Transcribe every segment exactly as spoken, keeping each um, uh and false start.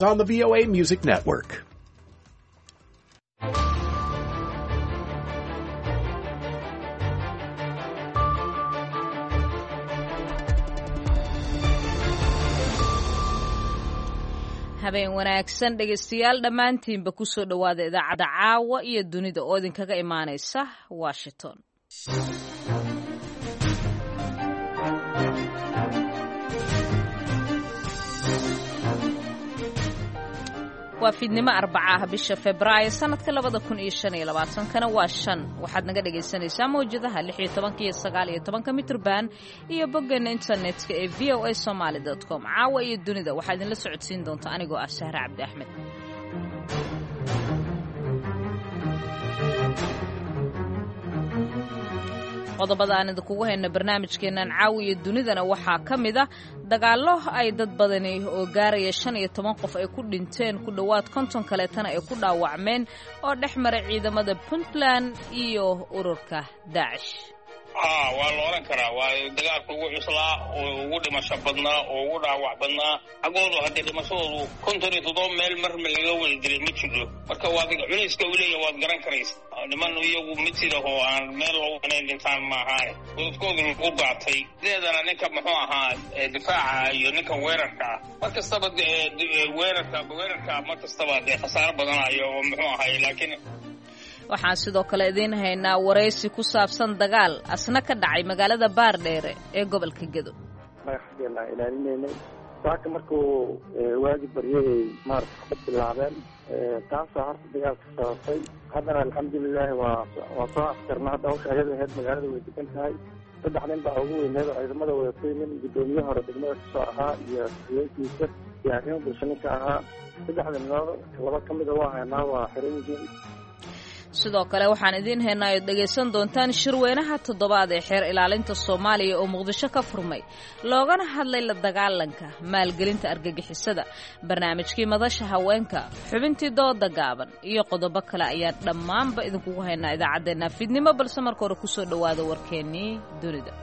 On the V O A Music Network. habeen wanaagsan dhegaystayaal dhammaantiinba ku soo dhowaada idaacadda caawa iyo dunida oo idinkaga imaanaysa Washington. waa fiidnimo arbacaha bisha Febraayo sanadka labada kun iyo shan iyo labaatan kana waa shan waxaad naga dhagaysanaysaa mawjadaha lix iyo toban iyo sagaal iyo toban mitir band iyo boggeena internetka ee v o a somali dot com. caawa iyo dunida waxaad idinla socodsiin doonta anigoo ah Sahra Cabdi Axmed. qodobada aan idinkugu hayno barnaamijkeenan caawiya dunidana waxaa ka mid ah dagaallo ay dad badani oo gaaraya shan iyo toban qof ay ku dhinteen ku dhowaad konton kaleetana ay ku dhaawacmeen oo dhex maray ciidamada Puntland iyo ururka Daesh. haa waa la oran karaa waa dagaalka ugu cuslaa oo ugu dhimasho badnaa oo ugu dhaawac badnaa agoodu haddii dhimashadoodu konton iyo toddoba meel marma laga wada diray ma jiro marka waa culayska uu leeyahay waad garan karaysa niman iyagu mid sida oo aan meel loogu qanayn dhintaan ma ahaane godadkoodu u daatay sideedana ninka muxuu ahaa difaaca iyo ninka weerarka ah mar kastaba weerarka weerarka mar kastaba dee khasaaro badanayo oo muxuu ahay laakiin waxaan sidoo kale idiin haynaa waraysi ku saabsan dagaal asna ka dhacay magaalada Baardheere ee gobolka Gedo. Madaxdeena ilaalinaynay saaka markuu waagi baryay maarta ka bilaabeen taasoo horta dagaalka sababtay haddana alxamdulilah waa waa soo afkarnaa dhowrka ayada ahayd magaalada way degan tahay saddex nin baa ugu weyneed oo ciidamada wadatay nin gudoomiye hore degmada kasoo ahaa iyo haweenkiisa iyo arrimo bulshaninka ahaa saddexda ninood laba ka mida waa haynaa waa xiran yihiin. sidoo kale waxaan idiin haynaa oo dhagaysan doontaan shirweynaha toddobaad ee xeer ilaalinta Soomaaliya oo Muqdisho ka furmay loogana hadlay la dagaalanka maalgelinta argagixisada barnaamijkii madasha haweenka xubintii dooda gaaban iyo qodobo kale ayaan dhammaanba idinkugu haynaa idaacadeena fiidnimo balse marka hore ku soo dhawaada warkeenii dunida.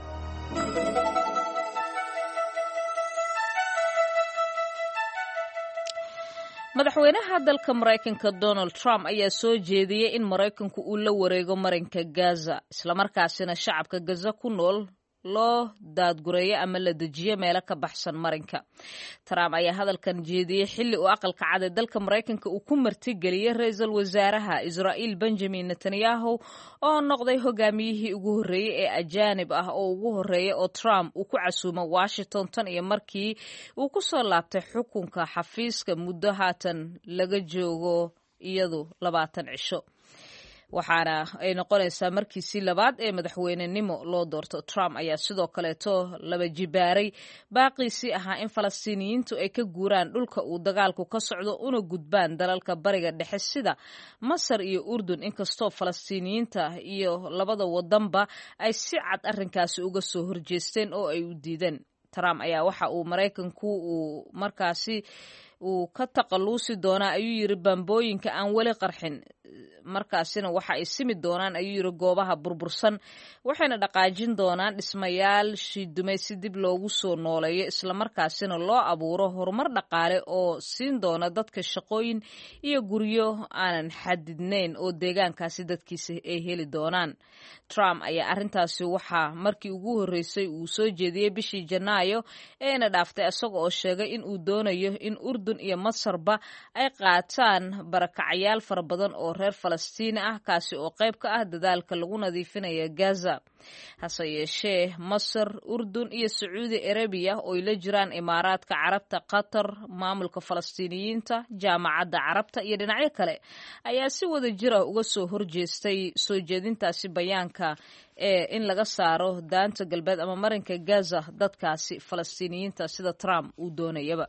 madaxweynaha dalka Mareykanka Donald Trump ayaa soo jeediyay in Mareykanku uu la wareego marinka Gaza isla markaasina shacabka Gaza ku nool loo daadgureeyo ama la dejiyo meelo ka baxsan marinka. Trump ayaa hadalkan jeediyay xilli uu aqalka cad ee dalka Mareykanka uu ku martigeliyay ra'iisul wasaaraha Israel Benjamin Netanyahu oo noqday hogaamiyihii ugu horeeyay ee ajaanib ah oo ugu horeeyay oo Trump uu ku casuumay Washington tan iyo markii uu ku soo laabtay xukunka xafiiska muddo haatan laga joogo iyadu labaatan cisho. waxaana ay noqonaysaa markiisii labaad ee madaxweynenimo loo doorto. Trump ayaa sidoo kaleeto laba jibaaray baaqiisii ahaa in Falastiiniyiintu ay ka guuraan dhulka uu dagaalku ka socdo una gudbaan dalalka bariga dhexe sida Masar iyo Urdun inkastoo Falastiiniyiinta iyo labada wadanba ay si cad arrinkaasi uga soo horjeesteen oo ay u diideen. Trump ayaa waxa uu Mareykanku uu markaasi uu ka taqaluusi doonaa ayuu yiri bambooyinka aan weli qarxin markaasina waxa ay simi doonaan ayuu yiri goobaha burbursan waxayna dhaqaajin doonaan dhismayaal shidumay si dib loogu soo nooleeyo isla markaasina loo abuuro horumar dhaqaale oo siin doona dadka shaqooyin iyo guryo aanan xadidnayn oo deegaankaasi dadkiisa ay heli doonaan. Trump ayaa arrintaasi waxa markii ugu horeysay uu soo jeediyay bishii Janaayo eena dhaaftay asagoo oo sheegay in uu doonayo in Urdun iyo Masarba ay qaataan barakacayaal fara badan oo reer Falastiin ah kaasi oo qayb ka ah dadaalka lagu nadiifinayo Gaza. hase yeeshee Masar, Urdun iyo Sacuudi Arabiya oo ay la jiraan Imaaraadka Carabta, Qatar, maamulka Falastiiniyiinta, Jaamacadda Carabta iyo dhinacyo kale ayaa si wada jir ah uga soo horjeestay soo jeedintaasi bayaanka ee in laga saaro daanta galbeed ama marinka Gaza dadkaasi Falastiiniyiinta sida Trump uu doonayaba.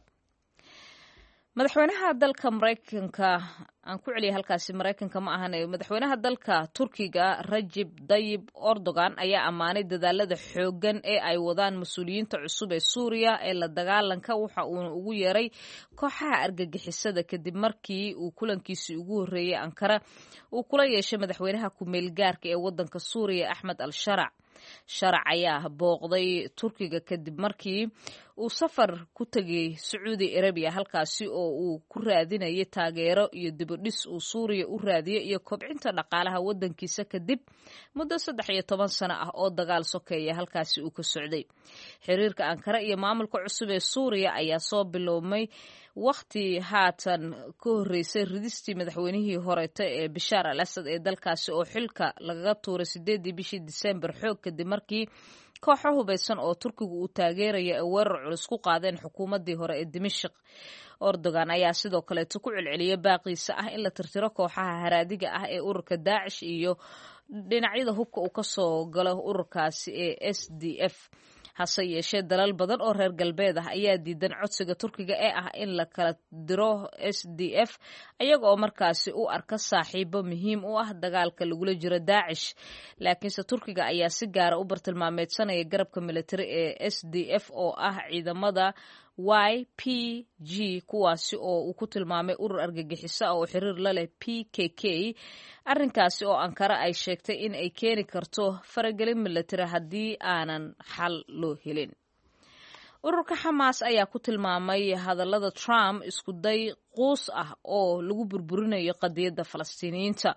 madaxweynaha dalka Mareykanka aan ku celiyay halkaasi Mareykanka ma ahan madaxweynaha dalka Turkiga Recep Tayyip Erdogan ayaa amaanay dadaalada xoogan ee ay wadaan mas'uuliyiinta cusub ee Suuriya ee la dagaalanka waxa uu ugu yeeray kooxaha argagixisada kadib markii uu kulankiisii ugu horeeyay Ankara uu kula yeeshay madaxweynaha ku meel gaarka ee wadanka Suuriya Ahmed al-Sharac. Sharac ayaa booqday Turkiga kadib markii uu safar ku tegay sacuudi arabiya halkaasi oo uu ku raadinayay taageero iyo dibudhis uu suuriya u raadiyo iyo kobcinta dhaqaalaha waddankiisa kadib muddo saddex iyo toban sano ah oo dagaal sokeeya halkaasi uu ka socday. xiriirka ankara iyo maamulka cusub ee suuriya ayaa soo biloobmay wakhti haatan ka horreysay ridistii madaxweynihii horeeta ee bishaar al asad ee dalkaasi oo xilka lagaga tuuray sideedii bishii disembar xoog kadib markii kooxo hubaysan oo turkigu uu taageeraya ee weerar culus ku qaadeen xukuumaddii hore ee dimashik. Erdogan ayaa sidoo kaleeto ku celceliyay baaqiisa ah in la tirtiro kooxaha haraadiga ah ee ururka daacish iyo dhinacyada hubka uu ka soo galo ururkaasi ee s d f. hase yeeshee dalal badan oo reer galbeed ah ayaa diidan codsiga turkiga ee ah in la kala diro s d f ayaga oo markaasi u arka saaxiibo muhiim u ah dagaalka lagula jiro daacish. laakiinse turkiga ayaa si gaara u bartilmaameedsanaya garabka militari ee s d f oo ah ciidamada y p g kuwaasi oo uu ku tilmaamay urur argagixiso ah oo xiriir la leh p k k. arrinkaasi oo ankara ay sheegtay in ay keeni karto faragelin militari haddii aanan xal loo helin. ururka xamaas ayaa ku tilmaamay hadallada Trump isku day quus ah oo lagu burburinayo qadiyadda falastiiniyiinta.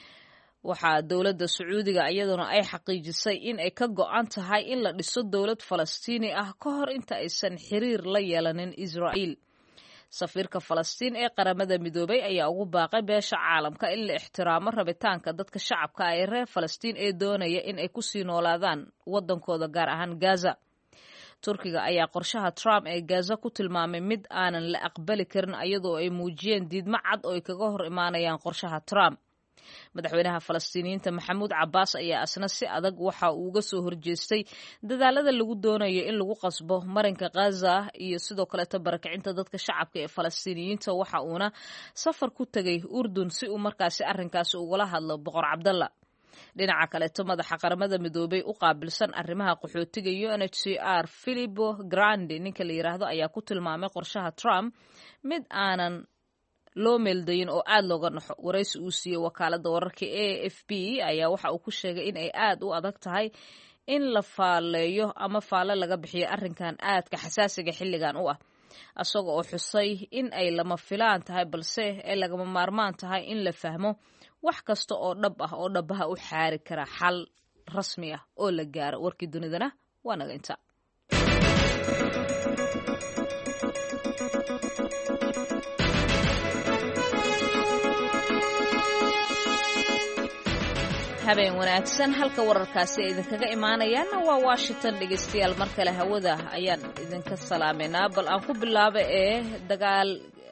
waxaa dowladda sacuudiga iyaduna ay xaqiijisay in ay ka go'an tahay in la dhiso dowlad falastiini ah ka hor inta aysan xiriir la yeelanin Israa'iil. safiirka falastiin ee qaramada midoobay ayaa ugu baaqay beesha caalamka in la ixtiraamo rabitaanka dadka shacabka ah ee reer falastiin ee doonaya in ay kusii noolaadaan waddankooda gaar ahaan Gaza. turkiga ayaa qorshaha Trump ee Gaza ku tilmaamay mid aanan la aqbali karin iyadoo ay muujiyeen diidmo cad oo ay kaga hor imaanayaan qorshaha Trump. madaxweynaha falastiiniyiinta maxamuud cabbaas ayaa asna si adag waxa uu uga soo horjeestay dadaalada lagu doonayo in lagu qasbo marinka Gaza iyo sidoo kaleeto barakicinta dadka shacabka ee falastiiniyiinta. waxa uuna safar ku tegay Urdun si uu markaasi arrinkaasi ugula hadlo boqor Cabdalla. dhinaca kaleeto madaxa qaramada midoobay u qaabilsan arrimaha qaxootiga U N H C R Filippo Grandi ninka la yiraahdo ayaa ku tilmaamay qorshaha Trump mid aanan loo meeldayin oo aad looga naxo. waraysi uu siiyey wakaaladda wararka A F P ayaa waxa uu ku sheegay in ay aad u adag tahay in la faaleeyo ama faale laga bixiyo arrinkan aadka xasaasiga xilligan u ah, isaga oo xusay in ay lama filaan tahay balse ay lagama maarmaan tahay in la fahmo wax kasta oo dhab ah oo dhabaha u xaari kara xal rasmi ah oo la gaaro. warkii dunidana waa naga inta. habeen wanaagsan halka wararkaasi ay idinkaga imaanayaanna waa Washington. dhegeystayaal mar kale hawada ayaan idinka salaameynaa. bal aan ku bilaabo ee dagaal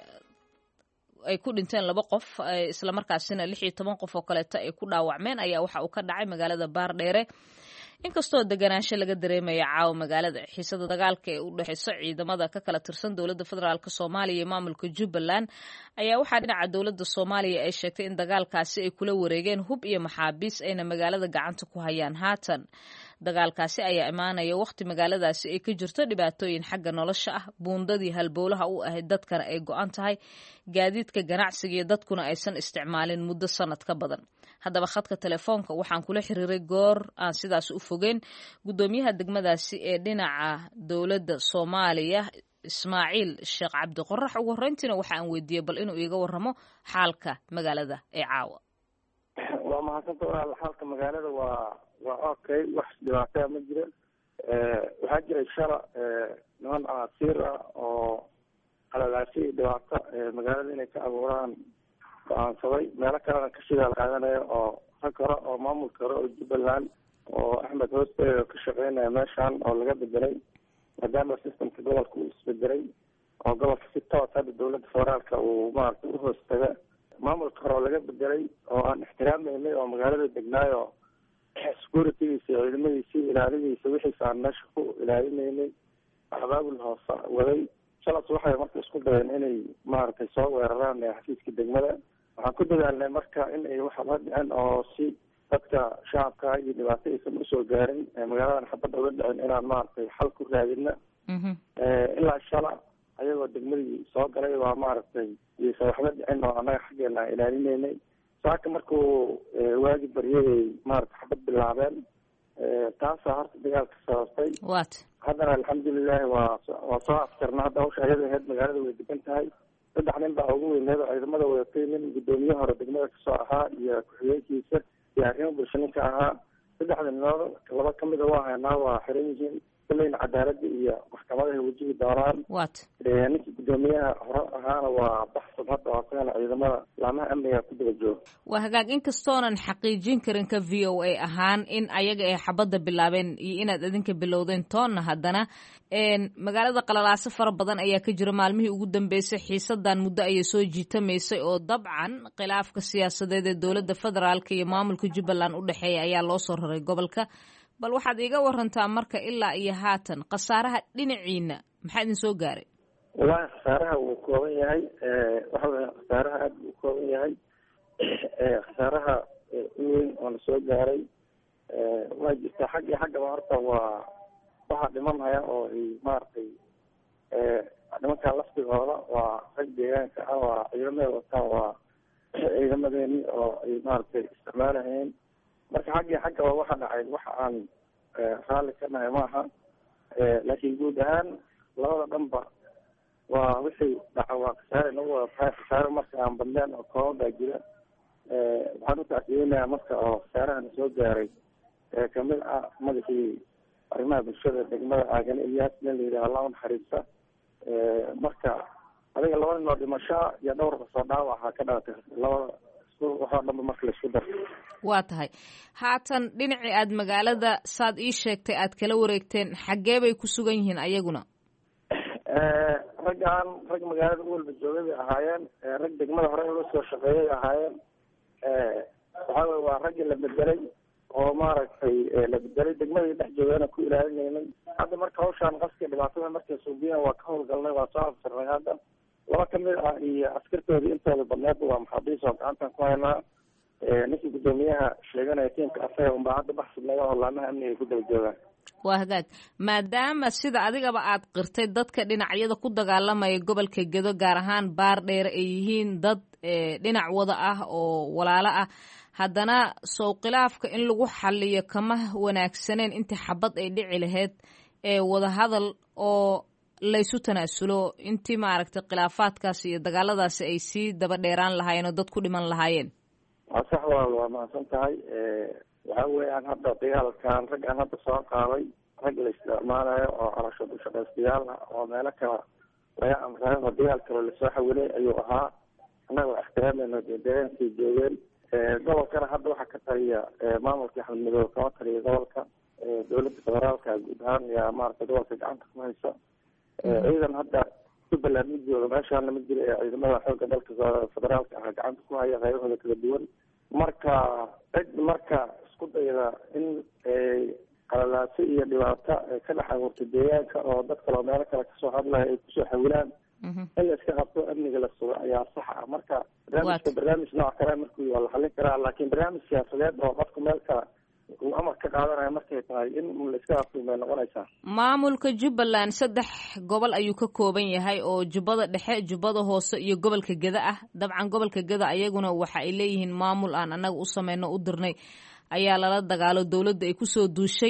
ay ku dhinteen laba qof isla markaasina lix iyo toban qof oo kaleeto ay ku dhaawacmeen ayaa waxa uu ka dhacay magaalada Baardheere. inkastoo deganaansho laga dareemaya caawa magaalada, xiisada dagaalka ee u dhaxayso ciidamada ka kala tirsan dowladda federaalk Soomaaliya iyo maamulka Jubbaland ayaa waxaa dhinaca dowladda Soomaaliya ay sheegtay in dagaalkaasi ay kula wareegeen hub iyo maxaabiis ayna magaalada gacanta ku hayaan haatan. dagaalkaasi ayaa imaanaya waqti magaaladaasi ay ka jirto dhibaatooyin xagga nolosha ah, buundadii halbowlaha u ahayd dadkana ay go'an tahay, gaadiidka ganacsiga iyo dadkuna aysan isticmaalin muddo sanad ka badan. haddaba khadka telefoonka waxaan kula xiriiray goor aan sidaas u fogeyn guddoomiyaha degmadaasi ee dhinaca dowladda Soomaaliya Ismaaciil Sheekh Cabdi Qorax. ugu horreyntiina waxa aan weydiiyey bal inuu iiga warramo xaalka magaalada ee caawa. waa mahadsantahay walaal. xaalka magaalada waa waa okay, wax dhibaato ma jiro. waxaa jiray shala niman asiir ah oo qalalaasi dhibaato magaalada inay ka abuuraan go'aansaday, meelo kalena ka shidaal qaadanayo oo rag hore oo maamulka hore oo Jubbaland oo Axmed Hooste ka shaqeynaya meeshaan oo laga bedelay maadaama systemka gobolka uu isbedelay oo gobolka si toos ah dowladda federaalka uu maaragtay u hoostaga maamulka hore oo laga bedelay oo aan ixtiraameynay oo magaalada degnaayo securitygiisa iyo ciidamadiisa ilaaladiisa wixiisa aan meesha ku ilaalinaynay abaabul hoose waday. shalas waxay marka isku dayeen inay maaragtay soo weeraraan xafiiska degmada. waxaan ku dadaalnay marka in ay waxa la dhicin oo si dadka shacabka iyo dhibaato aysan usoo gaarin magaaladan xabadda uga dhicin inaan maaragtay xal ku raadina. ilaa shala ayagoo degmadii soo galay waa maaragtay iysan waxba dhicin oo annaga xaggeena ilaalinaynay. saaka markuu waagi baryayay maaragtay xabad bilaabeen, taasaa horta dagaalka sababtay. haddana alxamdulilahi waa waa soo afjarna hadda hawsha ayada ahayd magaalada way degan tahay saddex nin baa ugu weyneed oo ciidamada wadatay nin gudoomiye hore degmada kasoo ahaa iyo ku-xigeenkiisa iyo arrimo bulsho ninka ahaa saddexda ninood laba kamid a waa haynaa waa xiran yihiin kulleyna cadaalada iyo maxkamadahay wajihi doonaan wat ninkii gudoomiyaha hore ahaana waa baxsad hadda waasagana ciidamada laamaha amniga ku daba jooga waa hagaag inkastoonan xaqiijin karin ka v o a ahaan in ayaga ay xabadda bilaabeen iyo inaad idinka bilowdeen toonna haddana magaalada qalalaaso fara badan ayaa ka jira maalmihii ugu dambeysay xiisadan muddo ayay soo jiitamaysay oo dabcan khilaafka siyaasadeed ee dowladda federaalka iyo maamulka jubbaland u dhexeeya ayaa loo soo raray gobolka bal waxaad iiga warantaa marka ilaa iyo haatan khasaaraha dhinaciina maxaa idin soo gaaray wallahi khasaaraha wuu kooban yahay waxa weya khasaaraha aada buu kooban yahay khasaaraha u weyn oona soo gaaray waa jirtaa xag iyo xaggaba horta waa waxaa dhimanaya oo ay maaragtay nimankaa laftigooda waa rag deegaanka ah waa ciidamada wataan waa ciidamadeeni oo ay maaragtay isticmaalahayeen marka xaggii xaggaba waxa dhacay waxa aan raalli ka nahay maaha laakiin guud ahaan labada dhanba waa wixii dhaca waa khasaare nagu wada tahay khasaare marka aan badneen oo kooban baa jira waxaan u tacsiyeynayaa marka oo khasaarahana soo gaaray kamid ah madaxii arrimaha bulshada degmada aagan ilyaas nin la yidhaha allah unaxariista marka adiga laba nin oo dhimashaa iyo dhowr kasoo dhaawaca ka dhalatay labada waxoo dhanba marka laisku darto waa tahay haatan dhinacii aad magaalada saad ii sheegtay aad kala wareegteen xaggee bay ku sugan yihiin ayaguna raggaan rag magaalada u walba joogay bay ahaayeen rag degmada hore uga soo shaqeeyay ahaayeen waxaa wey waa raggii la bedelay oo maaragtay la bedelay degmadii dhex joogana ku ilaalinaynay hadda marka hawshaan qaska dhibaatada markay suubiyan waa ka howlgalnay waa soo afsirnay hadda laba kamid ah iyo askartoodii intooda badneedba waa maxaabiis oo gacantan ku haynaa ninkii gudoomiyaha sheeganaya tiimka asaga unbaa hadda baxsidnaga oo laamaha amniga ay ku daba joogaan waa hagaag maadaama sida adigaba aad qirtay dadka dhinacyada ku dagaalamaya gobolka gedo gaar ahaan baar dheer ay yihiin dad dhinac wada ah oo walaalo ah haddana sow khilaafka in lagu xaliyo kama wanaagsaneen intii xabad ay dhici lahayd ee wadahadal oo laysu tanaasulo intii maaragtay khilaafaadkaasi iyo dagaaladaasi ay sii daba dheeraan lahaayeen oo dad ku dhiman lahaayeen waa sax walaal waa mahadsan tahay waxa weeyaan hadda dagaalkan rag aan hadda soo qaaday rag la isticmaalayo oo calosho dushaqaystayaal ah oo meelo kala laga amrayo oo dagaal kale lasoo xawilay ayuu ahaa annagoo ixtiraamayno dee deegaankay joogeen gobolkana hadda waxaa ka taliya maamulka axmed midoobe kama taliya gobolka dowladda federaalka guud ahaan yaa maaragtay gobolka gacanta ku haysa ciidan hadda jubbaland ma jooga meeshaana ma jira ee ciidamada xoogga dalka federaalka ah gacanta ku haya qaybahooda kala duwan marka cid marka isku dayda in qalalaaso iyo dhibaato ka dhex abuurtay deegaanka oo dad kale oo meelo kale kasoo hadlaya ay kusoo xawilaan in la iska qabto amniga la sugo ayaa sax ah marka barnaamijka barnaamij nooc kale markuu waa la xallin karaa laakiin barnaamij siyaasadeed oo qofka meel kale uu amar ka qaadanayo markay tahay in la iska qabto may noqonaysaa maamulka jubbaland saddex gobol ayuu ka kooban yahay oo jubbada dhexe jubbada hoose iyo gobolka geda ah dabcan gobolka geda ayaguna waxa ay leeyihiin maamul aan annaga u sameyno u dirnay ayaa lala dagaalo dowladda ay kusoo duushay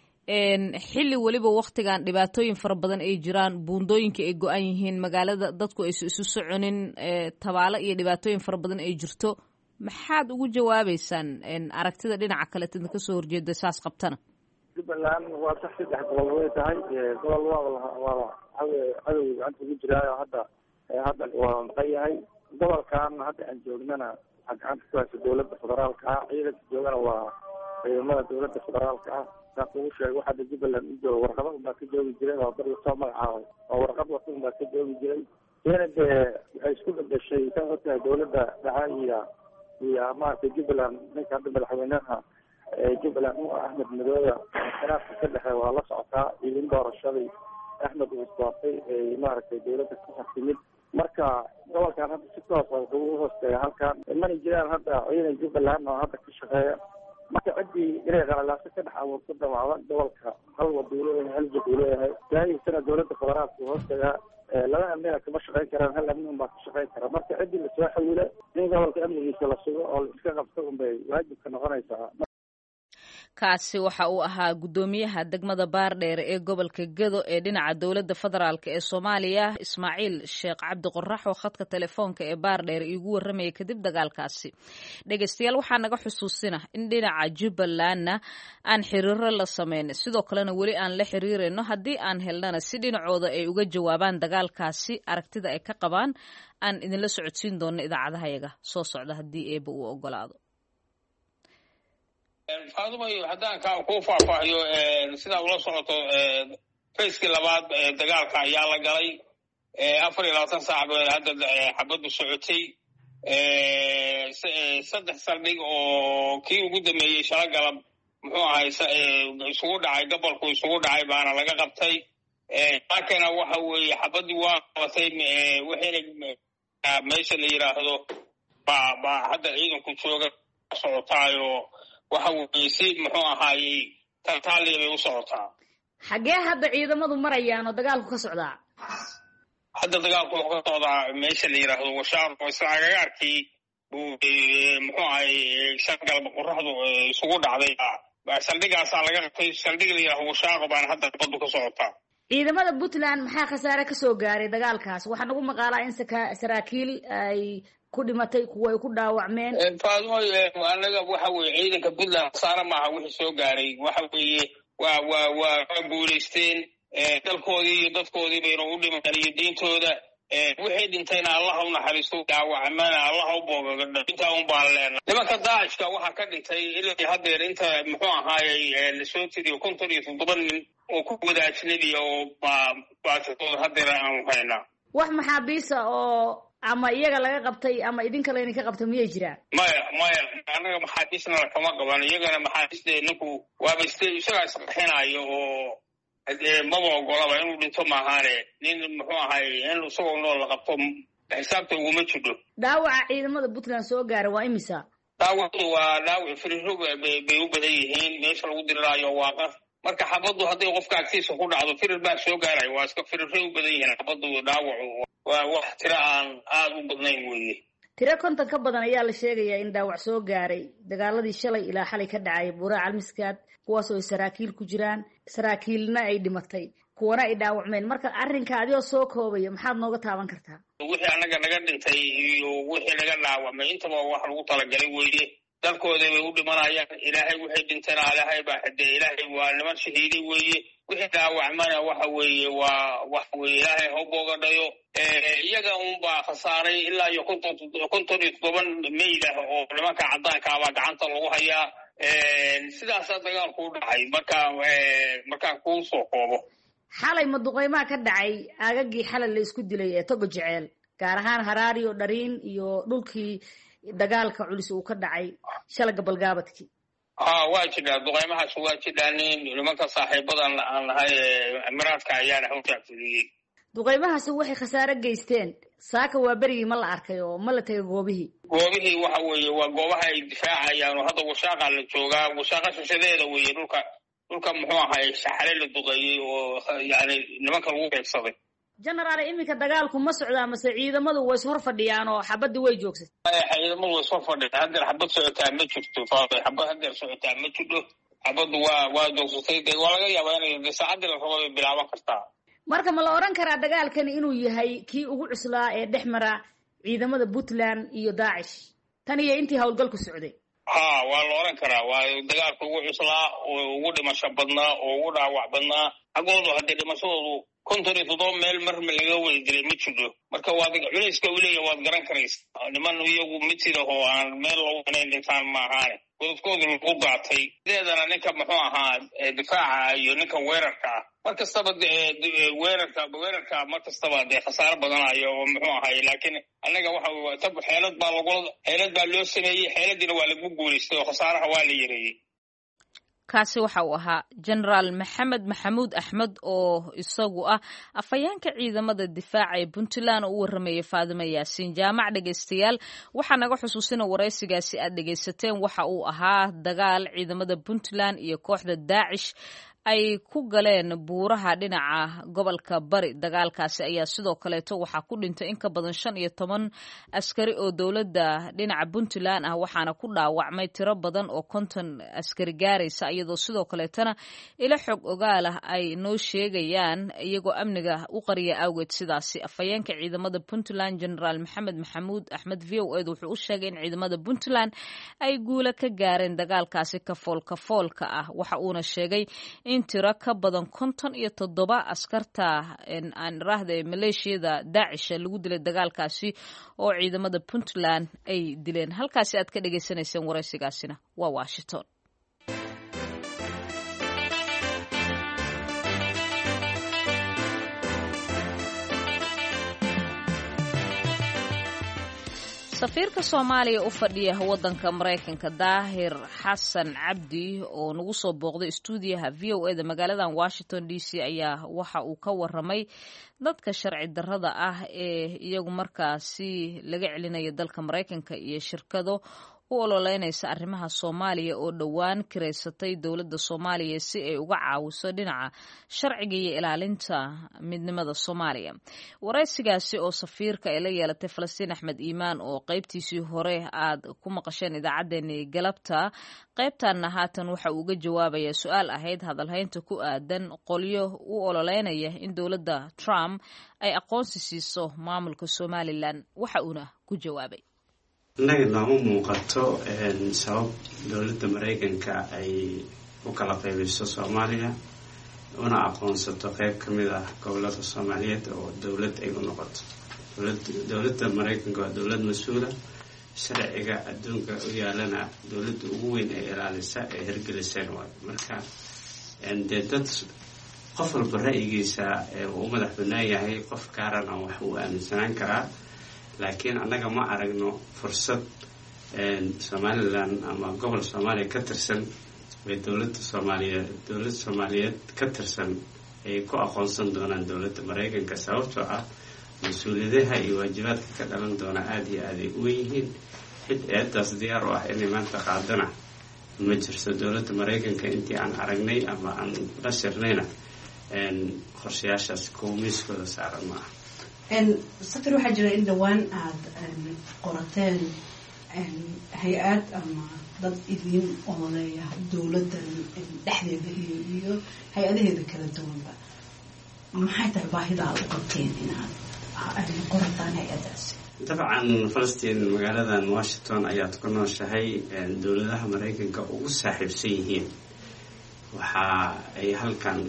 xilli weliba waktigan dhibaatooyin fara badan ay jiraan buundooyinka ay go-an yihiin magaalada dadku aysu isu soconin tabaalo iyo dhibaatooyin fara badan ay jirto maxaad ugu jawaabeysaan aragtida dhinaca kale tidin kasoo horjeeda saas qabtana jubbaland waa sax saddex gobol way tahay gobol waa waa waxaweye cadowga gacanta ugu jiraayo hadda hadda waa maqan yahay gobolkan hadda aan joognana waxaa gacanta ku haysa dowladda federaalka ah ciidanka joogana waa ciidamada dowladda federaalka ah saas ugu sheego hadda jubbaland u jooga warqada unbaa ka joogi jiray oo dad lasoo magacaabay oo warqad wata unbaa ka joogi jiray iyana dee waxay isku bedeshay ka ogtahay dowladda dhaca iyo iyo maaragtay jubbaland ninka hadda madaxweynaha jubbaland u ah axmed midoobe khilaafka ka dhexe waa la socotaa iyo in doorashadii axmed uu isdoortay ay maaragtay dowladda ku xasimid marka gobolkan hadda si toos a wuxuu u hoosteeya halkan mana jiraan hadda ciidan jubbaland oo hadda ka shaqeeya marka ciddii inay qalalaaso ka dhex abuurto damaada gobolka hal waduu leeyahay hal jid uu leeyahay daayisana dowladda federaalka uu hoosteeya laba amnina kama shaqeyn karaan hal amni un baa ka shaqeyn kara marka ciddii lasoo xawila in gobolka amnigiisa la sugo oo la iska qabto unbay waajibka noqonaysaa kaasi waxa uu ahaa guddoomiyaha degmada baardheere ee gobolka Gedo ee dhinaca dowladda federaalk ee Soomaaliya Ismaaciil Sheekh Cabdi Qorax oo khadka telefoonka ee baardheere igu warramay kadib dagaalkaasi. Dhageystayaal waxaa naga xusuusina in dhinaca Jubbalandna aan xiriiro la sameyn sidoo kalena weli aan la xiriirino haddii aan helnana si dhinacooda ay uga jawaabaan dagaalkaasi aragtida ay ka qabaan aan idinla socodsiin doono idaacadahayaga soo socda haddii eeba uu ogolaado. faadumayo haddaan ka ku faahfaahiyo sida ula socoto fayskii labaad dagaalka ayaa la galay afar iyo labaatan saac bay hadda xabaddu socotay saddex saldhig oo kii ugu dambeeyey shala galab muxuu ahay isugu dhacay gobolku isugu dhacay baana laga qabtay laakina waxa weeye xabaddii waa qabatay waxayna meesha la yidhaahdo baa baa hadda ciidanku jooga socotaayo waxa weeye si muxuu ahaayey taltaaliya bay u socotaa. xaggee hadda ciidamadu marayaan oo dagaalku ka socdaa? hadda dagaalku wuxuu ka socdaa meesha la yidhaahdo washaar oo isagagaarkii buu muxuu ahaayey shan galba qoraxdu isugu dhacday saldhigaasaa laga qabtay saldhig la yidhaahdo washaaqo baana hadda baddu ka socotaa. ciidamada Puntland maxaa khasaare ka soo gaaray dagaalkaas? waxaa nagu maqaalaa in saraakiil ay ku dhimatay kuwa ay ku dhaawacmeen. faadumayo anaga waxa weeye ciidanka Puntland khasaare maaha wixii soo gaaray waxa weeye waa waa waa guulaysteen dalkoodii iyo dadkoodii bayna u dhiman iyo diintooda wixii dhintayna allah u naxariisto dhaawacmana allah u boogagadho intaa un baan leenahay. nimanka daacishka waxaa ka dhintay ilaa haddeer inta muxuu ahaayey lasoo tiriyo konton iyo toddoba nin oo ku wada ajnabiya oo baatidooda haddeer aanu haynaa. wax maxaabiisa oo ama iyaga laga qabtay ama idinka la idinka qabtay miyay jiraan? maya maya anaga maxaabiisna lakama qaban iyagana maxaabiiste ninku waaba isagaa isqaxinayo oo maba ogolaba inuu dhinto maahaane nin muxuu ahay in isagoo nool la qabto xisaabta uguma jidho. dhaawaca ciidamada Puntland soo gaaray waa imisa? dhaawacdu waa dhaawac firiiro bay u badan yihiin meesha lagu diriraayo waa qar marka xabaddu hadday qofka agtiisa ku dhacdo firir baa soo gaaray waa iska firiiro u badan yihiin xabaddu dhaawacu waa wax tiro aan aad u badnayn weeye. tiro konton ka badan ayaa la sheegayaa in dhaawac soo gaaray dagaaladii shalay ilaa xalay ka dhacay buura calmiskaad kuwaas oo saraakiil ku jiraan saraakiilna ay dhimatay kuwana ay dhaawacmeen. marka arrinka adigoo soo koobaya maxaad nooga taaban kartaa? wixii anaga naga dhintay iyo wixii naga dhaawacmay intaba wax lagu talagalay weeye dalkooda bay u dhimanayaan ilaahay wixii dhintana ilaahay baa xadee ilaahay waa niman shahiiday weeye wixii dhaawacmana waxa weeye waa wax weeye ilaahay ha boogadhayo iyaga unbaa khasaaray ilaa iyo konton konton iyo toddoban meyl ah oo nimanka caddaanka abaa gacanta lagu hayaa sidaasaa dagaalku u dhacay marka markaan kuu soo koobo. xalay maduqeymaa ka dhacay aagagii xalay la isku dilay ee Togo Jecel gaar ahaan Haraari iyo Dhariin iyo dhulkii dagaalka culus uu ka dhacay shalay gabalgaabadkii. haa waa jiraa duqeymahaas waa jiraan nimanka saaxiibadan aan nahay Emiraadka ayaana hawtaagtiyey. duqeymahaasi waxay khasaare geysteen saaka waa berigii ma la arkay oo ma la tagay goobihii? goobihii waxa weeye waa goobaha ay difaacayaan oo hadda washaaqa la joogaa washaaqa shishadeeda weeye dhulka dhulka muxuu ahay shaxale la duqeeyey oo yani nimanka lagu beegsaday. generaal iminka dagaalku ma socdaa mase ciidamadu way hor fadhiyaan oo xabadii way joogsatay? ciidamadu way soo fadhiyaan haddeer xabad socotaa ma jirto faaday xabad haddeer socotaa ma jirto xabaddu waa waa joogsatay dee waa laga yaabaa inay saacadii la rabo ay bilaaban kartaa. marka ma la oran karaa dagaalkani inuu yahay kii ugu cuslaa ee dhex mara ciidamada Puntland iyo Daacish tan iyo intii howlgalku socday? haa waa la oran karaa waa dagaalka ugu cuslaa oo ugu dhimasho badnaa oo ugu dhaawac badnaa xaggoodu haddii dhimashadoodu konton iyo toddoba meel mar laga wada dilay ma jiro marka waa culayska uu leeyahay waad garan karaysaa niman iyagu mid sida oo aan meel lagu wanayn dhintaan ma ahaane godadkoodu lagu daatay sideedana ninka muxuu ahaa difaaca iyo ninka weerarka ah mar kastaba weerarka weerarka mar kastaba dee khasaare badanayo oo muxuu ahaay laakiin annaga waxa tab xeelad baa lagu xeelad baa loo sameeyey xeeladiina waa lagu guulaystay oo khasaaraha waa la yareeyey. kaasi waxa uu ahaa generaal maxamed maxamuud axmed oo isagu ah afhayeenka ciidamada difaaca ee Puntland oo u warramayay Faadimo Yaasiin Jaamac. dhageystayaal waxaa naga xusuusina wareysigaasi aad dhageysateen waxa uu ahaa dagaal ciidamada Puntland iyo kooxda Daacish ay ku galeen buuraha dhinaca gobolka bari. dagaalkaasi ayaa sidoo kaleeto waxaa ku dhintay in ka badan shan iyo toban askari oo dowladda dhinaca puntland ah, waxaana ku dhaawacmay tiro badan oo konton askari gaaraysa, iyadoo sidoo kaleetana ilo xog ogaal ah ay noo sheegayaan iyagoo amniga u qariya awgeed sidaasi. afhayeenka ciidamada puntland generaal maxamed maxamuud axmed v o ed wuxuu u sheegay in ciidamada puntland ay guula ka gaareen dagaalkaasi kafool kafoolka ah. waxa uuna sheegay in tiro ka badan konton iyo toddoba askarta aan raahda maleeshiyada daacisha lagu dilay dagaalkaasi oo ciidamada puntland ay dileen. halkaasi aad ka dhagaysanayseen waraysigaasina waa Washington. safiirka Soomaaliya u fadhiya wadanka Mareykanka Daahir Xasan Cabdi oo nagu soo booqday stuudiyaha V O A da magaaladan Washington D C ayaa waxa uu ka waramay dadka sharci darrada ah ee iyagu markaasi laga celinayo dalka Mareykanka iyo shirkado u ololeynaysa arrimaha Soomaaliya oo dhowaan kireysatay dowladda Soomaaliya si ay uga caawiso dhinaca sharciga iyo ilaalinta midnimada Soomaaliya. waraysigaasi oo safiirka ay la yeelatay Falastiin Axmed Iimaan oo qaybtiisii hore aad ku maqasheen idaacadeena galabta, qaybtanna haatan waxa uu uga jawaabayaa su-aal ahayd hadalhaynta ku aadan qolyo u ololeynaya in dowladda Trump ay aqoonsi siiso maamulka Somaliland. waxa uuna ku jawaabay: innaga nooma muuqato sabab dowladda Mareykanka ay u kala qaybiso Soomaaliya una aqoonsato qayb ka mid ah gobolada Soomaaliyeed oo dowlad ay u noqoto. dowladda Mareykanka waa dowlad mas'uula, sharciga adduunka u yaalana dowladda ugu weyn ee ilaalisa ee hirgelisay waay. marka dee dad qof walba ra'yigiisa uu madax bannaan yahay, qof gaarana wax uu aaminsanaan karaa, laakiin annaga ma aragno fursad Somaliland ama gobol Soomaaliya ka tirsan ee dowladda Soomaaliyeed dowladda Soomaaliyeed ka tirsan ay ku aqoonsan doonaan dowladda Mareykanka, sababtoo ah mas-uuliyadaha iyo waajibaadka ka dhalan doona aada iyo aad ay u yihiin. cid eedaas diyaar u ah inay maanta qaadana ma jirto. dowladda Mareykanka intii aan aragnay ama aan la shirnayna qorshayaashaas kuwa miiskooda saaran ma aha. safir waxaa jira in dhowaan aada qorateen hay-ad ama dad idin ololeeya dowladdan dhexdeeda iyo iyo hay-adaheeda kala duwanba. maxay tahay baahida aad u qabteen inaad qorataan hay-adaasi? dabcan Falastiin, magaaladan Washington ayaad ku nooshahay. dowladaha Mareykanka ugu saaxiibsan yihiin waxa ay halkan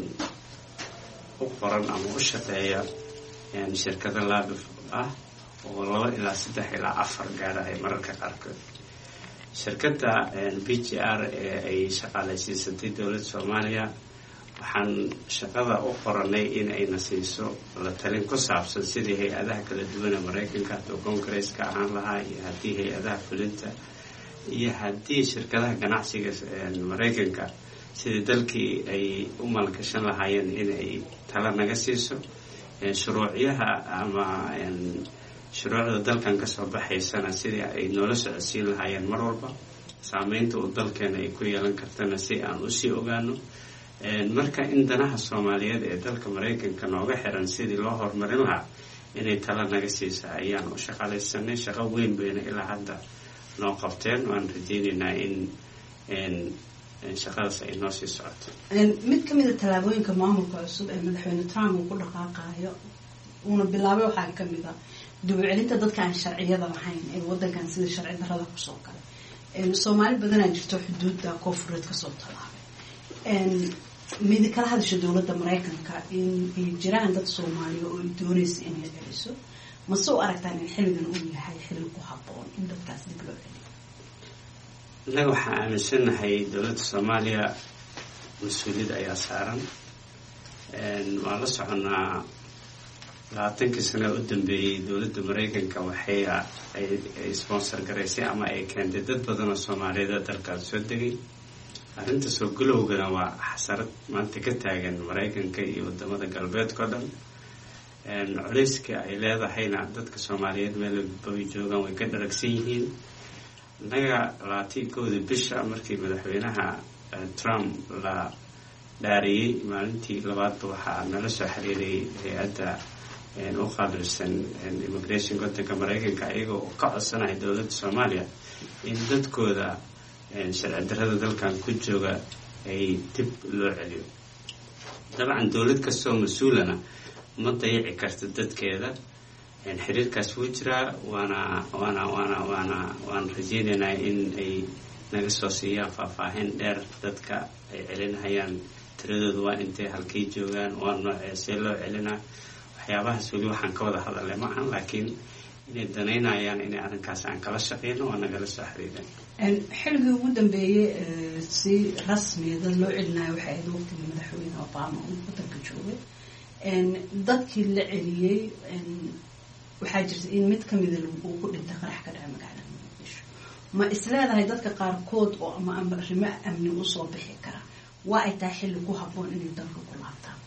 u qoran ama u shaqeeya shirkado laab ah oo laba ilaa saddex ilaa afar gaara ay mararka qaarkood. shirkadda B G R ee ay shaqaalaysiisatay dowladda Soomaaliya waxaan shaqada u qoranay in ayna siiso la talin ku saabsan sidii hay-adaha kala duwan ee Mareykanka oo Congress-ka ahaan lahaa, iyo haddii hay-adaha fulinta iyo haddii shirkadaha ganacsiga Mareykanka sidii dalkii ay u maalgashan lahaayeen in ay tala naga siiso. shuruucyaha ama shuruucda dalkan ka soo baxaysana sidii ay noola socodsiin lahaayeen mar walba, saameynta uu dalkeena ay ku yeelan kartana si aan usii ogaano. marka in danaha Soomaaliyeed ee dalka Mareykanka nooga xiran sidii loo horumarin lahaa inay tala naga siiso ayaan u shaqaalaysanay. shaqo weyn bayna ilaa hadda noo qabteen. waan rajaynaynaa in shaqadaas ay noo sii socoto. mid ka mid a tallaabooyinka maamulka cusub ee madaxweyne Trump uu ku dhaqaaqayo uuna bilaabay waxaa ka mid ah dib u celinta dadka aan sharciyada lahayn ee wadankan sida sharci darrada kusoo galay. Soomaali badanaa jirto xuduudda koonfureed kasoo tallaabay. mid kala hadasha dowladda Mareykanka in ay jiraan dad Soomaaliya oo ay doonaysa in la celiso, ma soo aragtaan in xilligan uu yahay xilli ku habboon in dadkaas dib loo celiyo? innaga waxaan aaminsanahay dowladda Soomaaliya mas-uuliyad ayaa saaran. waan la soconaa labaatankii sano u dambeeyey dowladda Mareykanka waxay ay sponsor garaysay ama ay keentay dad badan oo Soomaaliyeed dalkaas soo degay. arrinta soo galowgana waa xasarad maanta ka taagan Mareykanka iyo wadamada galbeedka oo dhan. culayska ay leedahayna dadka Soomaaliyeed meel ay joogaan way ka dharagsan yihiin. innaga labaatan kowda bisha markii madaxweynaha Trump la dhaariyey maalintii labaadba waxaa nala soo xiriiray hay-adda u qaabilsan immigration waddanka maraykanka iyagoo ka codsanaya dowladda soomaaliya in dadkooda sharci darrada dalkan ku jooga ay dib loo celiyo. dabcan dowlad kastoo mas-uulana ma dayici karta dadkeeda, xiriirkaas wuu jiraa, waana waana waana waana waan rajeynaynaa in ay naga soo siiyaan faahfaahin dheer dadka ay celinahayaan, tiradooda waa intay, halkay joogaan, waa noocee, see loo celinaa, waxyaabahaas weli waxaan ka wada hadalay maahan, laakiin inay danaynayaan inay arrinkaas aan kala shaqeyno waa nagala soo xiriiren. xilligii ugu dambeeyey si rasmiya dad loo celinayo waxay ahayd waqtigii madaxweyne obama uu wadanka joogay. dadkii la celiyey waxaa jirta in mid kamida uu ku dhintay qarax ka dhaca magaalada muqdisho. ma isleedahay dadka qaarkood oo ama arrimo amni usoo bixi kara waa ay tahay xilli ku habboon inay dalka ku laabtaan?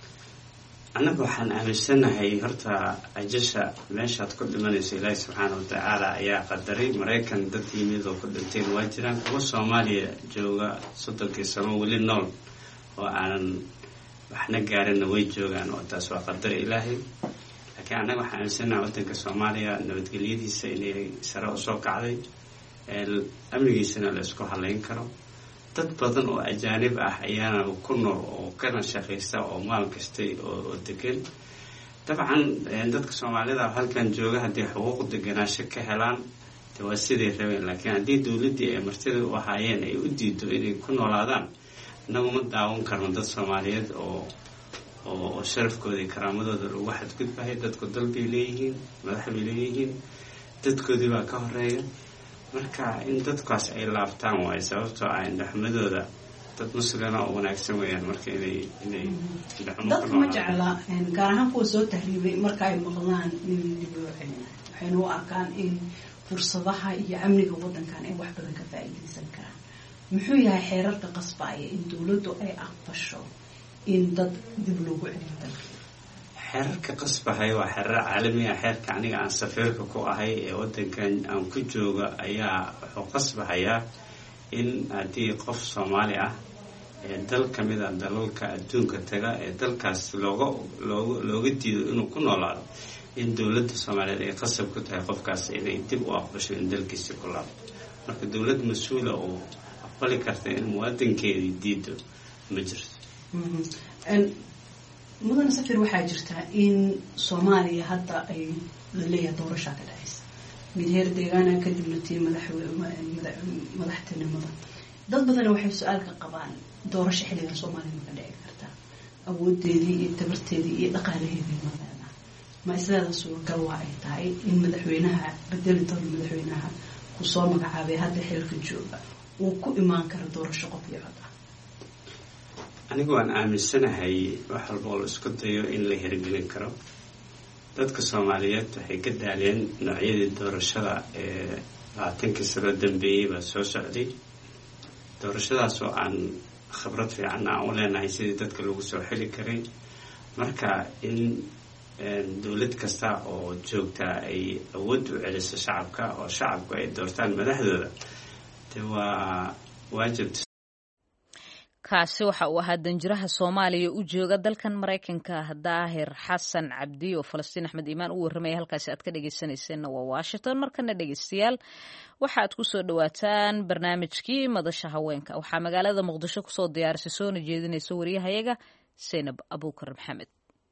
annaga waxaan aaminsanahay horta ajasha meeshaad ku dhimanayso ilaahi subxaana watacaala ayaa qadaray. maraykan dad yimid oo ku dhinteen waa jiraan, kuwa soomaaliya jooga soddonkii sano weli nool oo aanan waxna gaarinna way joogaan, oo taas waa qadar ilaahay. laakiin annaga waxaan aaminsanahay waddanka soomaaliya nabadgelyadiisa inay sare usoo kacday, amnigiisana la isku halayn karo. dad badan oo ajaanib ah ayaana ku nool oo kana shaqaysta oo maal kastay oo degan. dabcan dadka soomaalida halkan jooga haddii xuquuq deganaasho ka helaan de waa siday rabeen, laakiin haddii dowladdii ay martida u ahaayeen ay u diido inay ku noolaadaan, innagu ma daawan karno dad soomaaliyeed oo oo sharafkooda iyo karaamadooda lagu xadgudbahay. dadku dal bay leeyihiin, madax bay leeyihiin, dadkoodii baa ka horeeya. marka in dadkaas ay laabtaan waayo, sababtoo ah indhaxmadooda dad muslina oo wanaagsan weeyaan. marka inay inay dadka ma jecla gaar ahaan kuwa soo tahriibay marka ay maqlaan in dib loo celinayo, waxayna u arkaan in fursadaha iyo amniga waddankan ay wax badan ka faa'iidaysan karaan. muxuu yahay xeerarka qasbaya in dowladdu ay aqbasho in dad dib loogu celiyo dalka? xeerarka qasbahay waa xeerar caalami ah. xeerka aniga aan safiirka ku ahay ee waddankan aan ku jooga ayaa wuxuu qasbahayaa in haddii qof soomaali ah ee dal ka mid a dalalka adduunka taga ee dalkaas looga looga looga diido inuu ku noolaado, in dowladda soomaaliyeed ay qasab ku tahay qofkaas inay dib u aqbasho in dalkiisi ku laabto. marka dowlad mas-uula oo aqbali karta in muwaadinkeedii diido ma jirto. mudane safir, waxaa jirtaa in soomaaliya hadda ay laleeyahay doorashaa ka dhacaysa, mid heer deegaana kadibna tii madaxtinimada. dad badana waxay su-aal ka qabaan doorasho xilligan soomaaliya ma ka dhici kartaa, awoodeedii iyo tabarteedii iyo dhaqaalaheedii ma leedahay. ma isleeda suuragal waa ay tahay in madaxweynaha bedeli doono madaxweynaha kusoo magacaabay hadda xilka jooga uu ku imaan karo doorasho qof iyo cod ah? anigu waan aaminsanahay wax walba oo la isku dayo in la hirgelin karo. dadka soomaaliyeed waxay ka daaleen noocyadii doorashada ee labaatankii sano dambeeyey baa soo socday. doorashadaas oo aan khibrad fiican aan u leenahay sidii dadka lagu soo xili karay. marka in dowlad kasta oo joogtaa ay awood u celiso shacabka oo shacabku ay doortaan madaxdooda, de waa waajib. kaasi waxa uu ahaa danjiraha soomaaliya u jooga dalkan maraykanka daahir xasan cabdi oo falastiin axmed iimaan u warramaya. halkaasi aad ka dhegeysanayseena waa washington. markana dhegeystayaal waxaad kusoo dhawaataan barnaamijkii madasha haweenka. waxaa magaalada muqdisho kusoo diyaarisay soona jeedinaysa wariyahayaga Zaynab Abuukar Maxamed.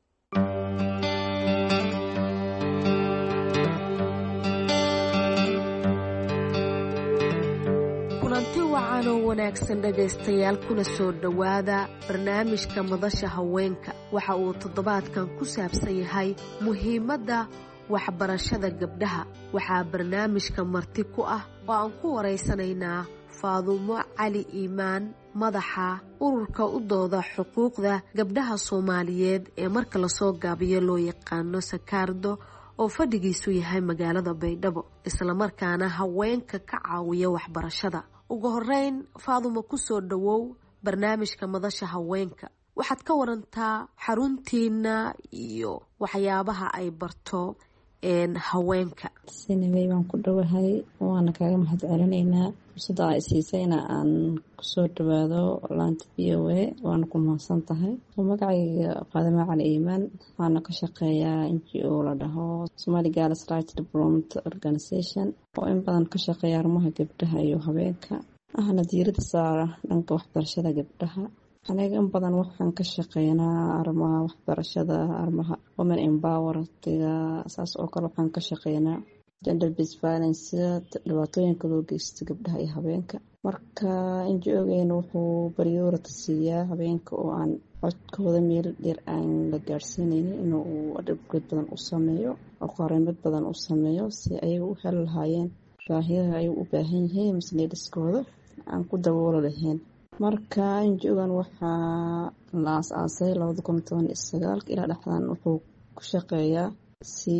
kulanti wacan oo wanaagsan dhegaystayaal, kuna soo dhowaada barnaamijka madasha haweenka. waxa uu toddobaadkan ku saabsan yahay muhiimadda waxbarashada gabdhaha. waxaa barnaamijka marti ku ah oo aan ku waraysanaynaa Faadumo Cali Iimaan, madaxa ururka u dooda xuquuqda gabdhaha Soomaaliyeed ee marka lasoo gaabiyo loo yaqaano Sakaardo, oo fadhigiisu yahay magaalada Baydhabo, isla markaana haweenka ka caawiya waxbarashada. ugu horeyn, Faadumo, ku soo dhawow barnaamijka madasha haweenka. waxaad ka warantaa xaruntiina iyo waxyaabaha ay barto haweenka. sinawey baan ku dhowahay waana kaaga mahad celinaynaa fursada ay siisayna aan kusoo dhawaado laanta v o a waana ku mahadsan tahay. magacayga Faadimo Cali Iimaan waxaana ka shaqeeyaa N G O la dhaho Somali Girls Rights Development Organization oo in badan ka shaqeeya arrimaha gabdhaha iyo haweenka ahna diiradda saara dhanka waxbarashada gabdhaha. aniga in badan waxaan ka shaqeynaa arrimaha waxbarashada, arrimaha women empowerment-ga, saas oo kale waxaan ka shaqeynaa gender based violence, dhibaatooyinka loo geysto gabdhaha iyo haweenka. marka N G O-geena wuxuu priority siiyaa haweenka oo aan codkooda meel dheer aan la gaarsiinaynin inuu advocate badan u sameeyo oo qareemad badan u sameeyo si ay u heli lahaayeen baahiyaha ay u baahan yihiin mas'uuliyadooda aan ku daboolo lahayn. marka N G O-gan waxaa la aasaasay labada kun toban iyo sagaal ilaa dhexdan wuxuu ku shaqeeyaa si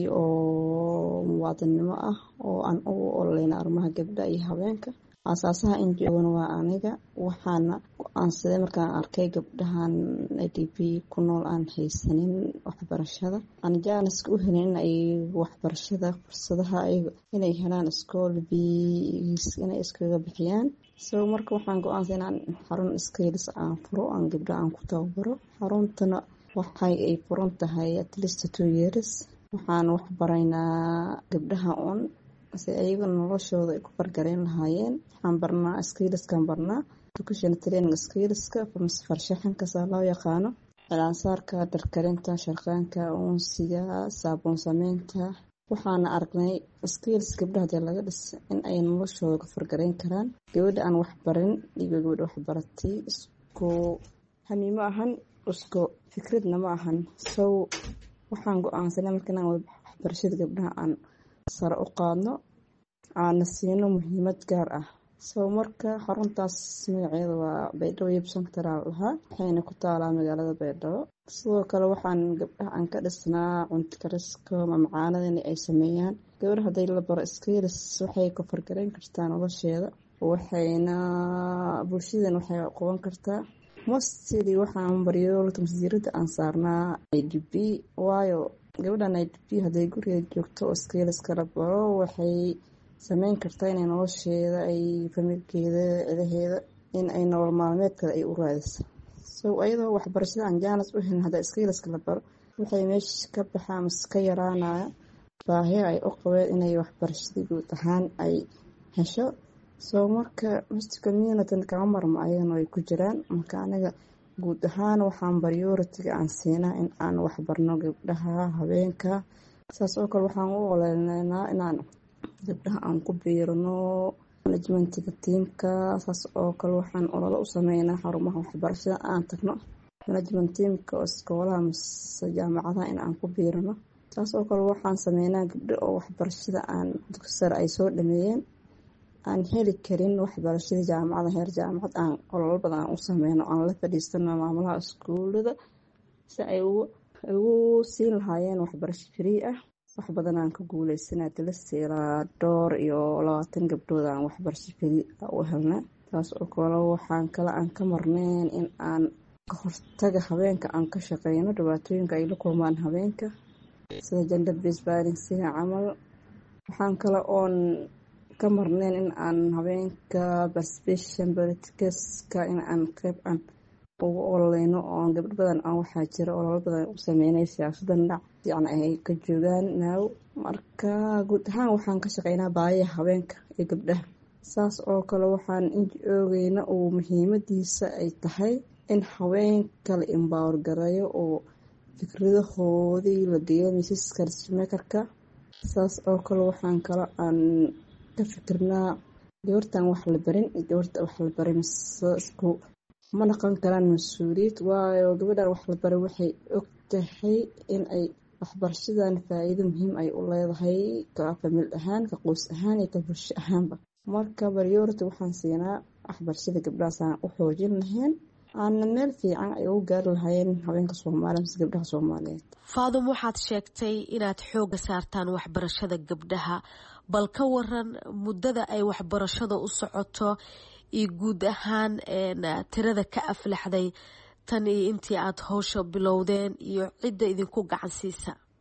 oo muwaadinimo ah oo aan u ololeyna arrimaha gabdhaha iyo haweenka. aasaasaha N G O-gan waa aniga waxaana go-aansaday markaan arkay gabdhahan I D P ku nool aan haysanin waxbarashada, aan jaaniska u helin in ay waxbarashada fursadaha inay helaan iskool fees inay iskaga bixiyaan. so marka waxaan go-aansaday inaan xarun skills aan furo aan gabdhaha aan ku tababaro. xaruntana waxay ay furan tahay at least two years. waxaan wax baraynaa gabdhaha un si ayaga noloshooda ay ku fargareyn lahaayeen. waxaan barnaa skillskan barnaa education training skillska farshaxanka saa loo yaqaano, cilaasaarka, darkarinta, sharqaanka, uunsiga, saabuun sameynta. waxaana aragnay skills gabdhaha hadii laga dhis in ay noloshooda ku fargareyn karaan. gabadha aan wax barin iyo gabadha wax baratay isku hamiimo ahan, isku fikradna ma ahan. so waxaan go-aansanay markaan waxbarashada gabdhaha aan sare u qaadno aana siino muhiimad gaar ah. so marka xaruntaas magaceeda waa Baydhabo Youth Central lahaa, waxayna ku taalaa magaalada Baydhabo. sidoo kale waxaan gabdhaha aan ka dhisnaa cunto kariska, mamcaanada in ay sameeyaan. gabadha hadday la baro skills waxay ku fargareyn kartaa nolosheeda, waxayna bulshadeena waxay qaban kartaa. mostly waxaan baryoolta masiirada aan saarnaa I D P, waayo gabadhan I D P hadday guriga joogto oo skills kala baro waxay sameyn kartaa inay nolosheeda ay familkeeda cidaheeda in ay nolol maalmeedkada ay u raadiso. so ayadoo waxbarashada aan jaanis u helin hadda skills kala baro waxay meesha ka baxaa mas ka yaraanaya baahiya ay u qabeen inay waxbarashada guud ahaan ay hesho. so marka most community kama marmo ayagana way ku jiraan. marka aniga guud ahaan waxaan priority-ga aan siinaa in aan waxbarno gabdhaha, haweenka. saas oo kale waxaan u ololaynaa inaan gabdhaha aan ku biirno managementiga tiimka. saas oo kale waxaan ololo u sameynaa xarumaha waxbarashada aan tagno management tiimka oo iskoolaha mise jaamacadaha in aan ku biirno. saas oo kale waxaan sameynaa gabdho oo waxbarashada aan dugsi sare ay soo dhameeyeen aan heli karin waxbarashada jaamacada heer jaamacad aan ololo badan aan u sameyno aan la fadhiisano maamulaha iskuulada si ay ugu siin lahaayeen waxbarasho free ah. wax badan aan ka guuleysanaa tilasiilaa dhowr iyo labaatan gabdhood aan waxbarasho free u helna. taas oo kale waxaan kale aan ka marneen in aan ka hortaga haweenka aan ka shaqeyno dhibaatooyinka ay la kulmaan haweenka sida gender based violence camal. waxaan kale oon ka marneen in aan haweenka participation politics-ka in aan qayb aan ugu ololeyno oo gabdho badan aan waxaa jira ololo badan u sameynay siyaasadda dhinac fiican ay ka joogaan now. marka guud ahaan waxaan ka shaqeynaa baahiyaha haweenka iyo gabdhaha. saas oo kale waxaan N G O-geena uu muhiimadiisa ay tahay in haweenka la empower gareeyo oo fikradahoodii la geeyo miisaska decision-makerka. saas oo kale waxaan kale aan ka fikirnaa gabartan wax la barin gabarta wax la barin isku ma naqon karaan mas-uuliyad, waayo gabadhan wax la baray waxay og tahay in ay waxbarashadan faa'iido muhiim ay u leedahay ka famil ahaan, ka qoys ahaan iyo ka bulsho ahaanba. marka priority waxaan siinaa waxbarashada gabdhahaas aan u xoojin lahayn aana meel fiican ay ugu gaari lahaayeen haweenka Soomaaliyeed mise gabdhaha Soomaaliyeed. Faadimo waxaad sheegtay inaad xooga saartaan waxbarashada gabdhaha, bal ka waran muddada ay waxbarashada u socoto iyo guud ahaan tirada ka aflaxday tan iyo intii aad hawsha bilowdeen iyo cidda idinku gacan siisa.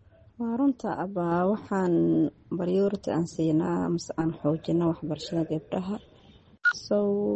waa runta abaa waxaan priority aan siinaa mase aan xoojina waxbarashada gabdhaha. So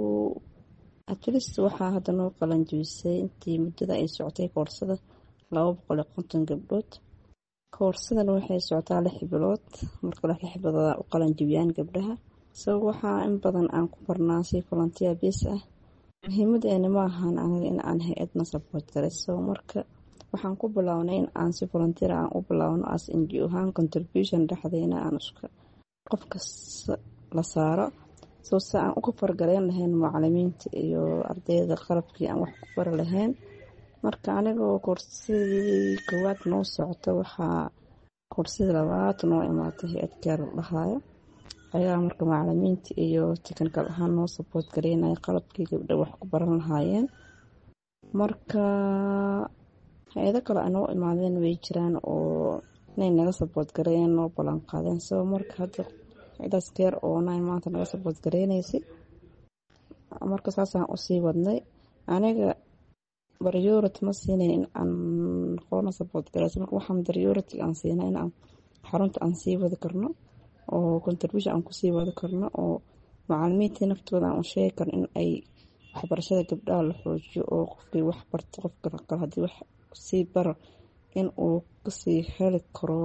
at least waxaa hadda noo qalanjibisay intii muddada ay socotay koorsada laba boqol iyo konton gabdhood. koorsadan waxay socotaa lix bilood, marka lix bilood u qalanjibiyaan gabdhaha. So waxaa in badan aan ku barnaa si volunteer base ah. muhiimadeena ma ahan aniga in aan hay-adna support garayso. marka waxaan ku bilownay in aan si volunteer aan u bilowno as N G O ahaan contribution dhexdeena aan isku qofka la saaro soo sa aan uga fargaleyn lahayn macallimiinta iyo ardayda qalabkii aan wax ku bar lahayn. marka anigoo koorsadii koowaad noo socoto waxaa koorsadii labaad noo imaatay hay-ad gaar dhahayo ayaa marka macallimiinta iyo technical ahaan noo support gareynaya qalabkii gabdha wax ku baran lahaayeen. marka hay-ado kale anoo imaadeen way jiraan oo inay naga support gareeyeen noo ballan qaadeen. so marka hadda cidaas keer oo nine maanta naga support gareynaysay marka saasaan usii wadnay. aniga priority ma siinayn in aan qoona support garayso. marka waxaan priority aan siinaa in aan xarunta aan sii wadi karno oo contribution aan kusii wadi karno oo macallimiinta naftooda aan u sheegi karno in ay waxbarashada gabdhaha la xoojiyo oo qofkii wax barto qofka kale haddii wax sii baro in uu kasii heli karo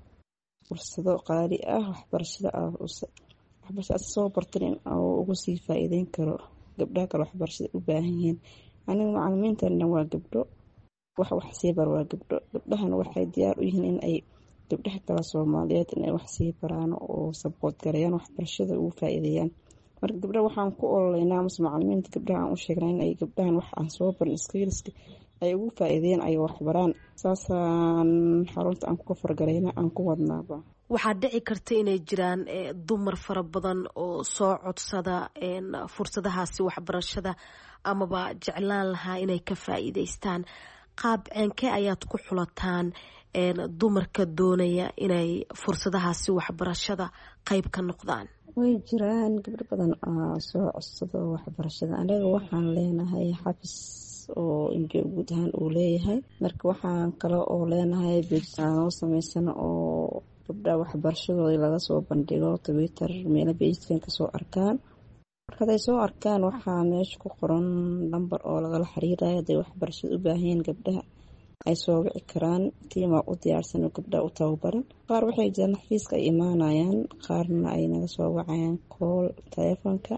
fursado qaali ah waxbarashada waxbarashada soo bartan in uu ugu sii faa'iideyn karo gabdhaha kale waxbarashada u baahan yihiin. aniga macallimiintana waa gabdho wax wax sii bar waa gabdho. gabdhahana waxay diyaar u yihiin in ay gabdhaha kale Soomaaliyeed in ay wax sii baraan oo support gareeyaan waxbarashada ugu faa'iideeyaan. marka gabdhaha waxaan ku ololeynaa mas macallimiinta gabdhaha aan u sheegnaa in ay gabdhahan wax aan soo barin skillska ay ugu faa'iideeyaan ay wax baraan. saasaan xarunta aan ku fargareynaa aan ku wadnaaba. waxaa dhici karta inay jiraan dumar fara badan oo soo codsada fursadahaasi waxbarashada amaba jeclaan lahaa inay ka faa'iidaystaan. qaab ceenkee ayaad ku xulataan dumarka doonaya inay fursadahaasi waxbarashada qayb ka noqdaan? way jiraan gabdho badan oo soo codsada waxbarashada. aniga waxaan leenahay xafis oo injo guud ahaan uu leeyahay. marka waxaan kale oo leenahay beejaan oo samaysan oo gabdhaha waxbarashadooda laga soo bandhigo Twitter meelo beejkan ka soo arkaan. marka ay soo arkaan waxaa meesha ku qoran number oo lagala xiriirayo haday waxbarashada u baahan yihiin gabdhaha ay soo wici karaan tiim u diyaarsan oo gabdhaha u tababaran. qaar waxay jiraan xafiiska ay imaanayaan, qaarna ay naga soo wacayaan call telefoonka.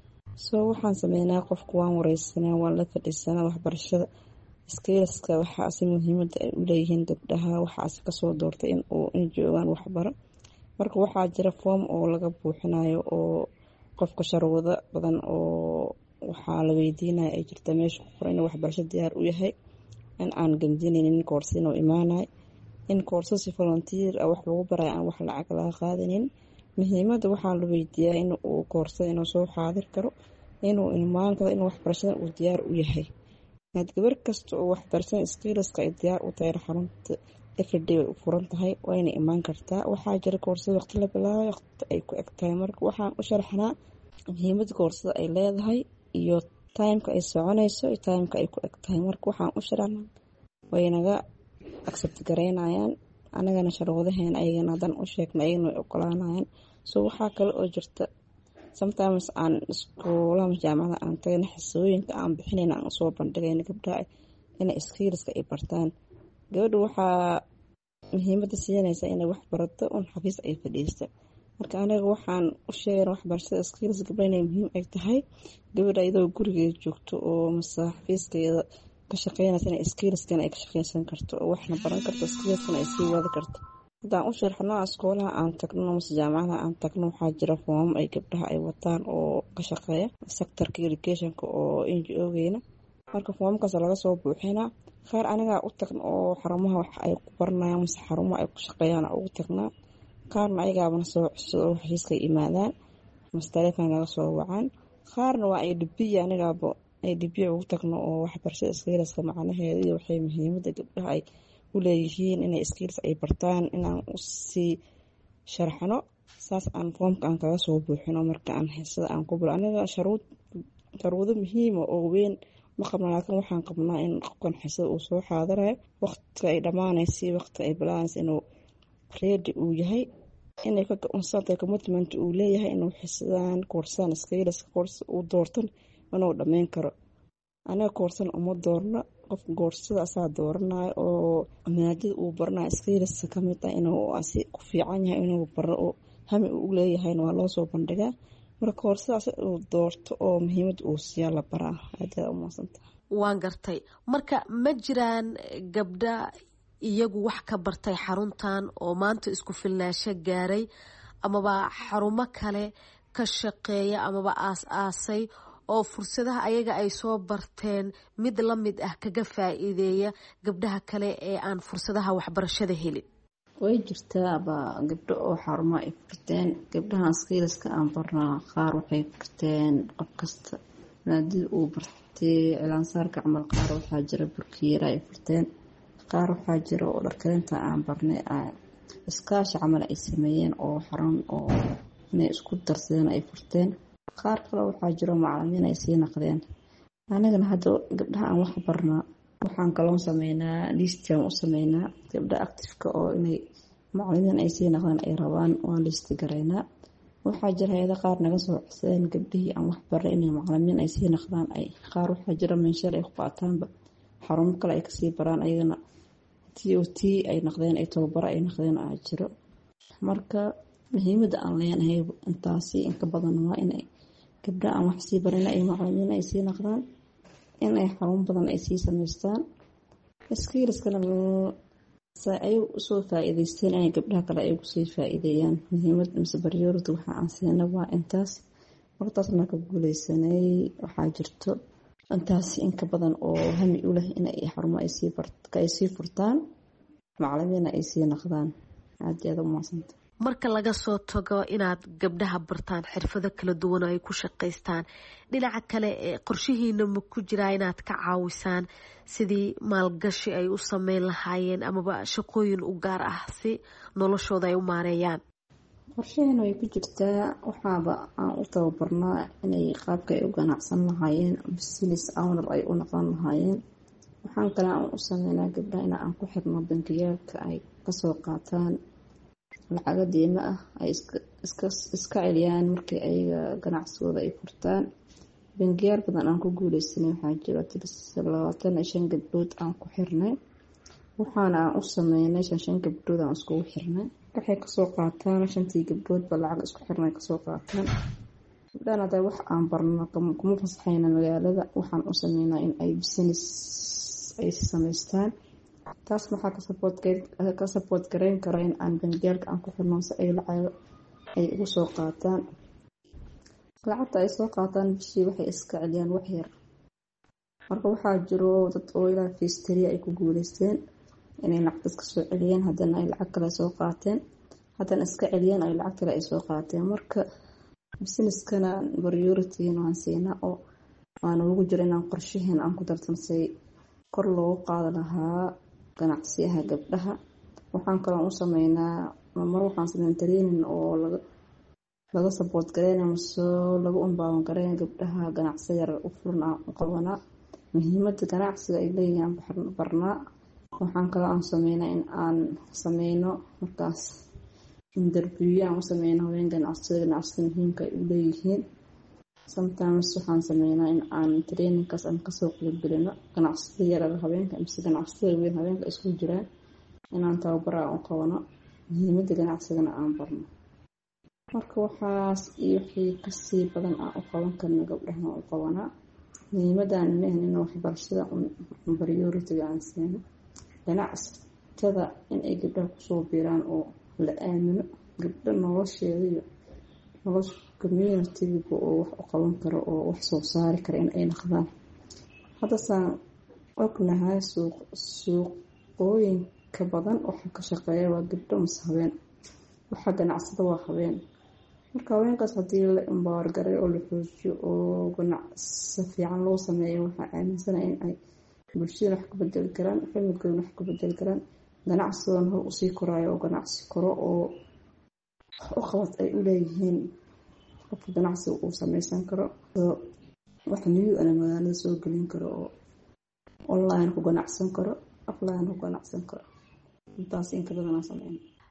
soo waxaan sameynaa qofku waan wareysanaa waan la fadhiisanaa waxbarashada skillska waxaa si muhiimada ay u leeyihiin gabdhaha waxaas ka soo doortay in uu in joogaan waxbaro. marka waxaa jira form oo laga buuxinayo oo qofka sharwada badan oo waxaa la weydiinaya ay jirta meesha ku qoran in waxbarasho diyaar u yahay in aan gandinaynin koorsi inuu imaanay in koorso si volunteer ah wax lagu barayo aan wax lacag laga qaadanin. muhiimada waxaa la weydiiyaa in uu koorso inuu soo xaadir karo inuu imaan karo in waxbarashada uu diyaar u yahay. had gabar kasta oo waxbarashada skillska ay diyaar u tahay xarunta everyday u furan tahay waa inay imaan kartaa. waxaa jira koorso waqti la bilaabo waqti ay ku eg tahay. marka waxaan u sharaxnaa muhiimada koorsada ay leedahay iyo timeka ay soconayso iyo timeka ay ku eg tahay. marka waxaan u sharaxnaa way naga accept gareynayaan anagana sharwadaheena ayagana haddaan u sheegna ayagana way ogolaanayaan. so waxaa kale oo jirta sometimes aan iskuulaha jaamacada aan tagayna xisooyinka aan bixinayna aan usoo bandhigayna gabdhaha inay skillska ay bartaan. gabadha waxaa muhiimada siinaysa inay wax barato un xafiis ay fadhiisto. marka aniga waxaan u sheegay waxbarashada skills gabdhaha inay muhiim ay tahay. gabadha iyadoo gurigeeda joogto oo mase xafiiskeeda ka shaqeynaysa inay skillskan ay ka shaqeysan karto oo waxna baran karto skillskan ay sii wadi karto. haddaan u sharxno iskoolaha aan tagno mase jaamacadaha aan tagno waxaa jira foomam ay gabdhaha ay wataan oo ka shaqeeya sectorka educationka oo N G O-geena. marka foomamkaas laga soo buuxinaa qaar anigaa u tagno oo xarumaha wax ay ku baranayaan mase xarumaha ay ku shaqeeyaan ugu tagnaa. qaarna ayagaabana soo cusub oo xafiiska imaadaan mase telefoon laga soo wacaan. qaarna waa ay dhibiya anigaaba ay dhibiya ugu tagno oo waxbarashada skillska macnaheeda iyo waxay muhiimada gabdhaha ay u leeyihiin inay skills ay bartaan inaan u sii sharxno. saas aan foomka aan kaga soo buuxino marka aan heesada aan ku bilo aniga sharuud sharuudo muhiima oo weyn ma qabna laakiin waxaan qabnaa in qofkan heesada uu soo xaadirayo waqtiga ay dhamaanayso waqtiga ay bilaanayso inuu reedi uu yahay inay ka go-aansantahay commitment uu leeyahay inuu xisadaan koorsaan skills course uu doortan inuu dhammayn karo. aniga koorsan uma doorno qof koorsada asaa dooranayo oo maadada uu baranayo skills ka mid ah inuu asi ku fiican yahay inuu baro oo hami uu leeyahayna waa loo soo bandhigaa. marka koorsadaas uu doorto oo muhiimad uu siiya la baraa aad u maasanta. waan gartay. marka ma jiraan gabdha iyagu wax ka bartay xaruntan oo maanta isku filnaansho gaaray amaba xarumo kale ka shaqeeya amaba aas-aasay oo fursadaha ayaga ay soo barteen mid la mid ah kaga faa'iideeya gabdhaha kale ee aan fursadaha waxbarashada helin? way jirtaaba gabdho oo xarumo ay furteen. gabdhahan skillska aan barnaa qaar waxay furteen qof kasta maadada uu bartay cilaansaarka camal, qaar waxaa jira burkiyeera ay furteen, qaar waxaa jira oo dharkarinta aan barnay iskaashi camal ay sameeyeen oo xarun oo inay isku darsadeen ay furteen, qaar kale waxaa jiro macalimiin ay sii naqdeen. anigana hadda gabdhaha aan wax barnaa waxaan kaloon sameynaa listian u sameynaa gabdha actifeka oo inay macalimiin ay sii naqdeen ay rabaan waan listi garaynaa. waxaa jira hayada qaar naga soo codsadeen gabdhihii aan wax baray inay macalimiin ay sii naqdaan, ay qaar waxaa jira meeshar ay ku qaataanba xarumo kale ay kasii baraan ayagana t o t ay naqdeen ay tababaro ay naqdeen aa jiro. marka muhiimada aan leenahay intaasi inka badan waa inay gabdha aan wax sii barin ay macalimiin ay sii naqdaan, inay xarun badan ay sii samaystaan skillskana ay usoo faa'iidaysteen inay gabdhaha kale ay kusii faa'iideeyaan. muhiimad mise priority waxa aan siina waa intaas. martaasna ka guuleysanay waxaa jirto intaasi inka badan oo hami u leh inay xarumo ay sii barta ay sii furtaan macalimiin ay sii naqdaan. aad iyo aad u maasanta. marka laga soo tago inaad gabdhaha bartaan xirfado kala duwan oo ay ku shaqaystaan, dhinaca kale ee qorshihiina ma ku jiraa inaad ka caawisaan sidii maalgashi ay u sameyn lahaayeen amaba shaqooyin u gaar ah si noloshooda ay u maareeyaan? qorshaheena way ku jirtaa. waxaaba aan u tababarnaa inay qaabka ay u ganacsan lahaayeen business owner ay u noqon lahaayeen. waxaan kale aan u sameynaa gabdhaha in aan ku xirno bangiyaalka ay kasoo qaataan lacaga deyma ah ay iska celiyaan markii ayaga ganacsigooda ay furtaan. bangiyaal badan aan ku guuleysanay waxaa jiro labaatan iyo shan gabdhood aan ku xirnay. waxaana aan u sameynay shan shan gabdhood aan iskugu xirnay. waxay kasoo qaataan shantii gabdhoodba lacag isku xirnay kasoo qaataan. gabdhahan hadda wax aan barno kuma fasaxayna magaalada. waxaan u sameynaa in ay business ay samaystaan. taas waxaa ka support gareyn kara in aan bangiyaalka aan ku xirno si ay lacag ay ugu soo qaataan. lacagta ay soo qaataan bishii waxay iska celiyaan wax yar. marka waxaa jiro dad oo ilaa fiisteria ay ku guuleysteen inay lacag iska soo celiyeen, haddana ay lacag kale soo qaateen, haddana iska celiyeen ay lacag kale ay soo qaateen. marka businesskana priority aan siinaa oo aan ugu jiro inaan qorshaheena aan ku darsansay kor loogu qaadi lahaa ganacsiyaha gabdhaha. waxaan kaloo u sameynaa mar waxaan sameyn training oo laga laga support gareynaa mise lagu unbaawan gareynaa gabdhaha ganacsi yar u furan aan u qabanaa muhiimada ganacsiga ay leeyihiin barnaa. waxaan kaloo aan sameynaa in aan sameyno markaas interview aan u sameyno haween ganacsiga ganacsiga muhiimka ay u leeyihiin. sometimes waxaan sameynaa in aan trainingkaas aan kasoo qeybgelino ganacsiyada yaryar haweenka mise ganacsiyada weyn haweenka isku jiraan inaan tababaro aan u qabano muhiimada ganacsigana aan barno. marka waxaas iyo wixii kasii badan aan u qaban karno gabdhaha u qabanaa. muhiimadaan mehen in waxbarashada priority aan siino. ganacsatada in ay gabdhaha kusoo biiraan oo la aamino gabdho nolosheeda iyo nolosha communityga oo wax u qaban karo oo wax soo saari kara in ay naqdaan. haddasaan ognahay suuq suuqooyinka badan waxa ka shaqeeya waa gabdho mise haween. waxa ganacsada waa haween. marka haweenkaas haddii la empower gareeyo oo la xoojiyo oo ganacsi fiican loo sameeyo waxaa aaminsana in ay bulshada wax ka bedeli karaan, familkooda wax ka bedeli karaan, ganacsigoona hor usii koraayo oo ganacsi koro oo u qabad ay u leeyihiin qofka ganacsiga uu sameysan karo. wax new ana magaalada soo gelin karo oo online ku ganacsan karo, offline ku ganacsan karo. intaas inka badan aan sameyn.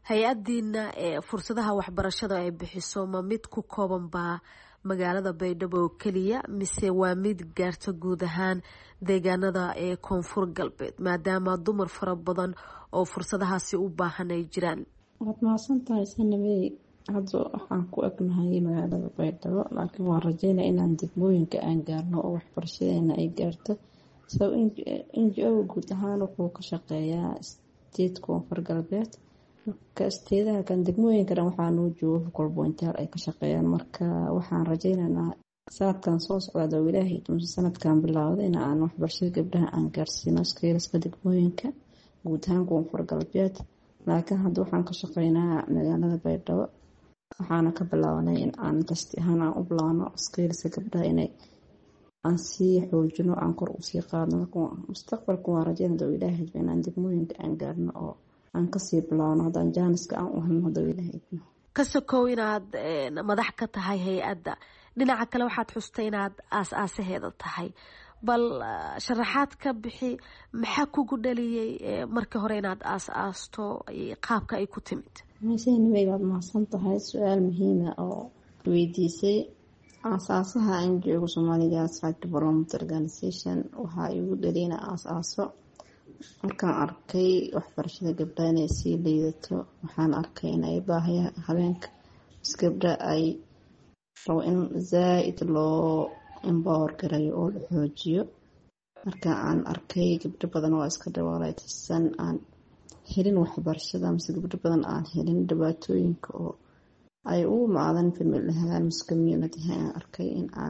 hay-adiina fursadaha waxbarashada ay bixiso ma mid ku kooban baa magaalada baydhabo oo keliya mise waa mid gaarta guud ahaan deegaanada ee koonfur galbeed maadaama dumar fara badan oo fursadahaasi u baahan ay jiraan? waad mahadsan tahay sanabey. hadda waxaan ku egnahay magaalada baydhabo, laakiin waan rajeynaa inaan degmooyinka aan gaarno oo waxbarashadeena ay gaarto. sabab n g o guud ahaan wuxuu ka shaqeeyaa state koonfur galbeed, marka steedaha kan degmooyinka dhan waxaa noo jooga kolbointaal ay ka shaqeeyaan. marka waxaan rajeynaynaa sanadkan soo socda oo ilaahay tumsi sanadkan bilowday in aan waxbarashada gabdhaha aan gaarsiino iskeelaska degmooyinka guud ahaan koonfur galbeed. laakiin hadda waxaan ka shaqeynaa magaalada baydhabo, waxaana ka bilaabanay in aan dasti ahaan aan u bilaabno iskeelaska gabdhaha inay aan sii xoojino, aan kor usii qaadno. mustaqbalka waan rajeynaa oo ilaahay inaan degmooyinka aan gaarno oo aan kasii bilaabno haddaan jaaniska aan u helno hadda ilaahay. ka sokow inaad madax ka tahay hay-adda, dhinaca kale waxaad xustay inaad aas-aasaheeda tahay, bal sharaxaad ka bixi maxaa kugu dhaliyay markii hore inaad aas-aasto, qaabka ay ku timid? meeshanimay baad mahadsan tahay, su-aal muhiima oo weydiisay. aasaasaha aan joogo Somaliga Site Development Organization waxaa igu dhaliyay inaan aas-aaso markaan arkay waxbarashada gabdhaha inay sii liidato. waxaan arkay inay baahiya habeenka is gabdha ay rabo in zaaid loo empower garayo oo la xoojiyo. marka aan arkay gabdho badan oo iska dhawaalaysan aan helin waxbarashada, mise gabdho badan aan helin dhibaatooyinka oo ay u maadan family ahaan mise community aan arkay in aan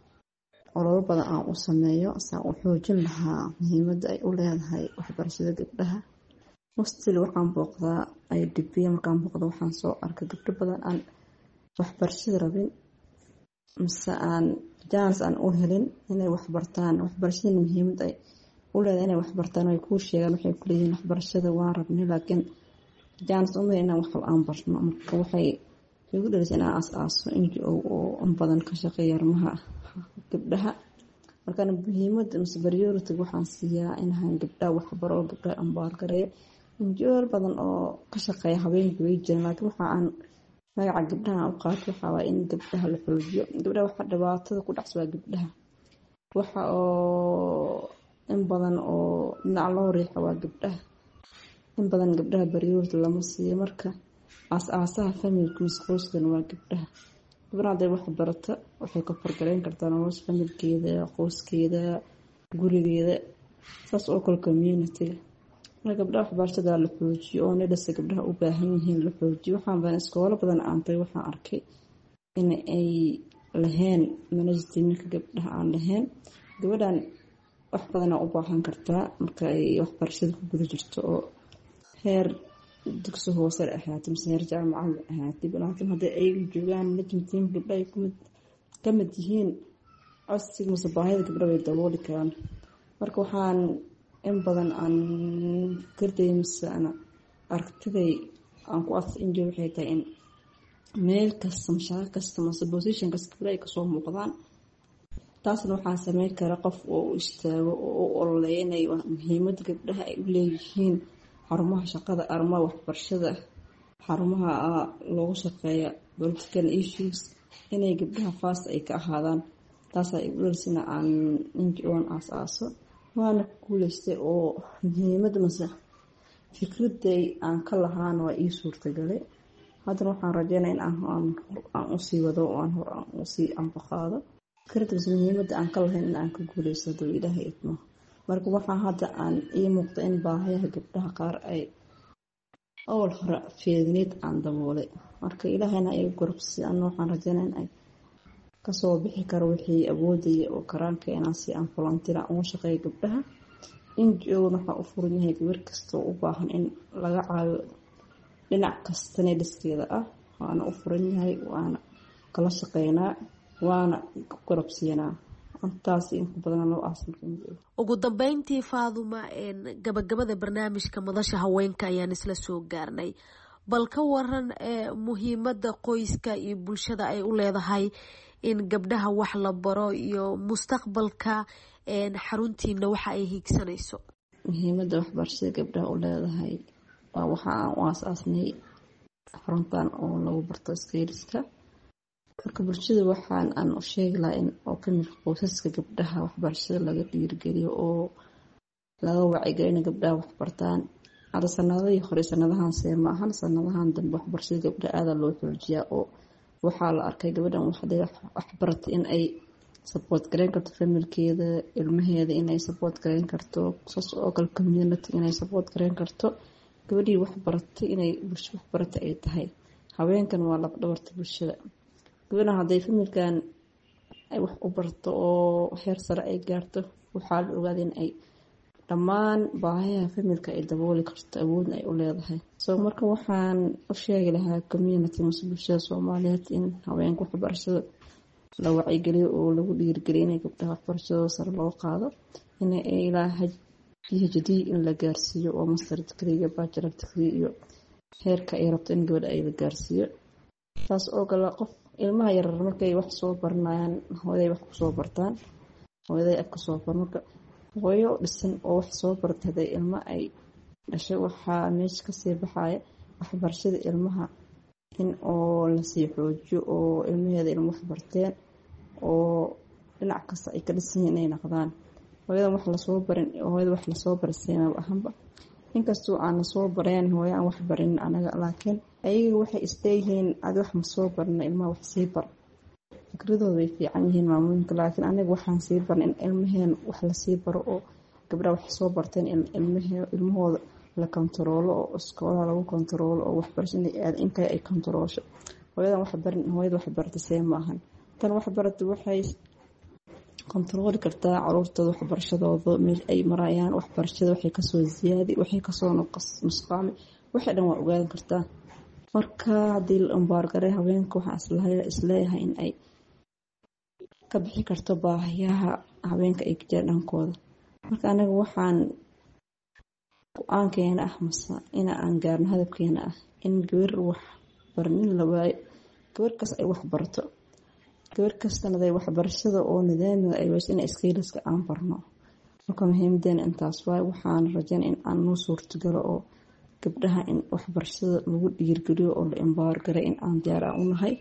ololo badan aan u sameeyo saan u xoojin lahaa muhiimadda ay u leedahay waxbarashada gabdhaha. mustaqbal waxaan booqdaa ay dhibiya markaan booqdo waxaan soo arkay gabdho badan aan waxbarashada rabin mise aan jaanis aan u helin inay waxbartaan. waxbarashada muhiimadda ay u leedahay inay waxbartaan ay kuu sheegaan, waxay ku leeyihiin waxbarashada waan rabnay laakiin jaanis uma inaan wax aan barno. marka waxay igu dhalisay inaan aas-aaso n g o oo in badan ka shaqeeya arrimaha gabdhaha. markaana muhiimadda mise priority waxaan siiyaa inaan gabdhaha waxbaro, gabdhaha ambaar gareeyo. n g o badan oo ka shaqeeya habeenka way jiraan, laakiin waxa aan magaca gabdhaha u qaato waxaa waa in gabdhaha la xoojiyo. gabdhaha waxa dhibaatada ku dhacsa waa gabdhaha, waxa oo in badan oo dhinac loo riixo waa gabdhaha. in badan gabdhaha priority lama siiyo. marka aas-aasaha familka mise qoyskan waa gabdhaha. gabdhaha hadday wax barata waxay ka fargaleyn kartaa nolosha familkeeda, qoyskeeda, gurigeeda, saas oo kale community-ga. marka gabdhaha waxbarashada la xoojiyo oo nidhasa gabdhaha u baahan yihiin la xoojiyo. waxaan badan iskoolo badan aantay waxaan arkay in ay lahayn management gabdhaha aan lahayn. gabadhan wax badan u baahan kartaa marka ay waxbarashada ku guda jirto oo heer dugsi hoose ahaatay mise heer jaamacad ahaatay. laakiin hadday ay joogaan management gabdha ay ka mid yihiin codsiga mise baahida gabdha way dabooli karaan. marka waxaan in badan aan garday mise ana aragtiday aan ku arka injo waxay tahay in meel kasta mashaaqo kasta mise position kasta gabdha ay kasoo muuqdaan. taasna waxaa sameyn kara qof oo u istaago oo u ololeeya inay muhiimadda gabdhaha ay u leeyihiin xarumaha shaqada, arrimaha waxbarashada, xarumaha loogu shaqeeya political issues inay gabdhaha fast ay ka ahaadaan. taasaa igu dhalisina aan n g o aas-aaso, waana ku guuleystay oo muhiimadda mise fikraday aan ka lahaan waa ii suurtagalay. haddana waxaan rajeynaa in aan usii wado oo aan hor aan usii anbaqaado fikrada mise muhiimadda aan ka lahayn in aan ka guuleysto haduu ilaahay idmo. marka waxaa hadda aan ii muuqda in baahayaha gabdhaha qaar ay awal hore feedneed aan daboolay. marka ilaahayna igu garabsi anna waxaan rajeynaa in ay kasoo bixi karo wixii awoodaya oo karaanka inaan si aan volunteer uga shaqeeyo gabdhaha. n g o waxaa u furan yahay gabar kasta oo u baahan in laga caawiyo dhinac kastana dhiskeeda ah, waana u furan yahay, waana kala shaqeynaa, waana ku garabsiinaa. intaas in ku badan loo aasan. ugu dambeyntii Faaduma, gabagabada barnaamijka madasha haweenka ayaan isla soo gaarnay, bal ka waran muhiimadda qoyska iyo bulshada ay u leedahay in gabdhaha wax la baro iyo mustaqbalka xaruntiina waxa ay hiigsanayso. muhiimadda waxbarashada gabdhaha u leedahay waa waxa aan u aasaasnay xaruntan oo lagu barto skillska. marka bulshada waxaan aan u sheegi lahaa in oo kamid qoysaska gabdhaha waxbarashada laga dhiirigeliyo oo laga wacyigeliyo gabdhaha waxbartaan. hada sanadihii hore sanadahan see ma ahan sanadahan dambe waxbarashada gabdhaha aad loo xoojiyaa oo waxaa la arkay gabadhan waxbaratay in ay support gareyn karto familkeeda, ilmaheeda inay support gareyn karto, saas oo kale community inay support gareyn karto. gabadhii waxbaratay inay bulsho waxbaratay ay tahay. haweenkan waa laf dhabarta bulshada. gabadhan hadday familkan ay wax u barto oo heer sare ay gaarto waxaa la ogaaday in ay dhammaan baahiyaha familka ay dabooli karto, awoodna ay u leedahay. soo marka waxaan u sheegi lahaa community mase bulshada Soomaaliyeed in haweenka waxbarashada la wacyigeliyo oo lagu dhiirigeliyo inay gabdhaha waxbarashada sare loo qaado, in ay ilaa P H D in la gaarsiiyo oo master degree iyo bachelor degree iyo heerka ay rabto in gabadha ay la gaarsiiyo. taas oo kale qof ilmaha yar markay wax soo baranayaan hooyaday wax ku soo bartaan, hooyaday afka soo bar marka hooyo dhisan oo wax soo bartay ilma ay dhashay waxaa meesha ka sii baxaya waxbarashada ilmaha in oo la sii xoojiyo oo ilmaheeda ilmo wax barteen oo dhinac kasta ay ka dhisan yihiin inay noqdaan. hooyada wax la soo barin hooyada wax la soo barsiina ahanba inkastoo aan soo bareen hooyo aan wax barin anaga laakiin ayaga waxay isleeyihiin aad wax ma soo barna ilmaha wax sii bar. fikradooda way fiican yihiin maamooyinka laakiin anaga waxaan sii barin in ilmaheen wax la sii baro oo gabdhaha wax soo barteen in ilmahee ilmahooda la kontaroolo oo iskoolaha lagu kontaroolo oo waxbarashada aad intay ay kontaroosho. hooyadan wax barin hooyada wax bartay see ma ahan. tan wax baratay waxay kontarooli kartaa caruurtooda waxbarashadooda meel ay marayaan, waxbarashada waxay kasoo ziyaadi waxay kasoo nusqaami waxay dhan waa ogaan kartaa. marka haddii la umbaargaray haweenka waxaa isleeyahay in ay ka bixi karto baahiyaha haweenka ay ka jiraan dhankooda. marka anaga waxaan go-aankeena ah mase ina aan gaarno hadafkeena ah in gabar wax barnin la waayo, gabar kas ay wax barto, gabar kastana ay waxbarashada oo nidaamka ay wayso inay skillska aan barno. marka muhiimadeena intaas waay. waxaan rajayn in aan noo suurtagalo oo gabdhaha in waxbarashada lagu dhiirigeliyo oo la empowergaray in aan diyaar u nahay,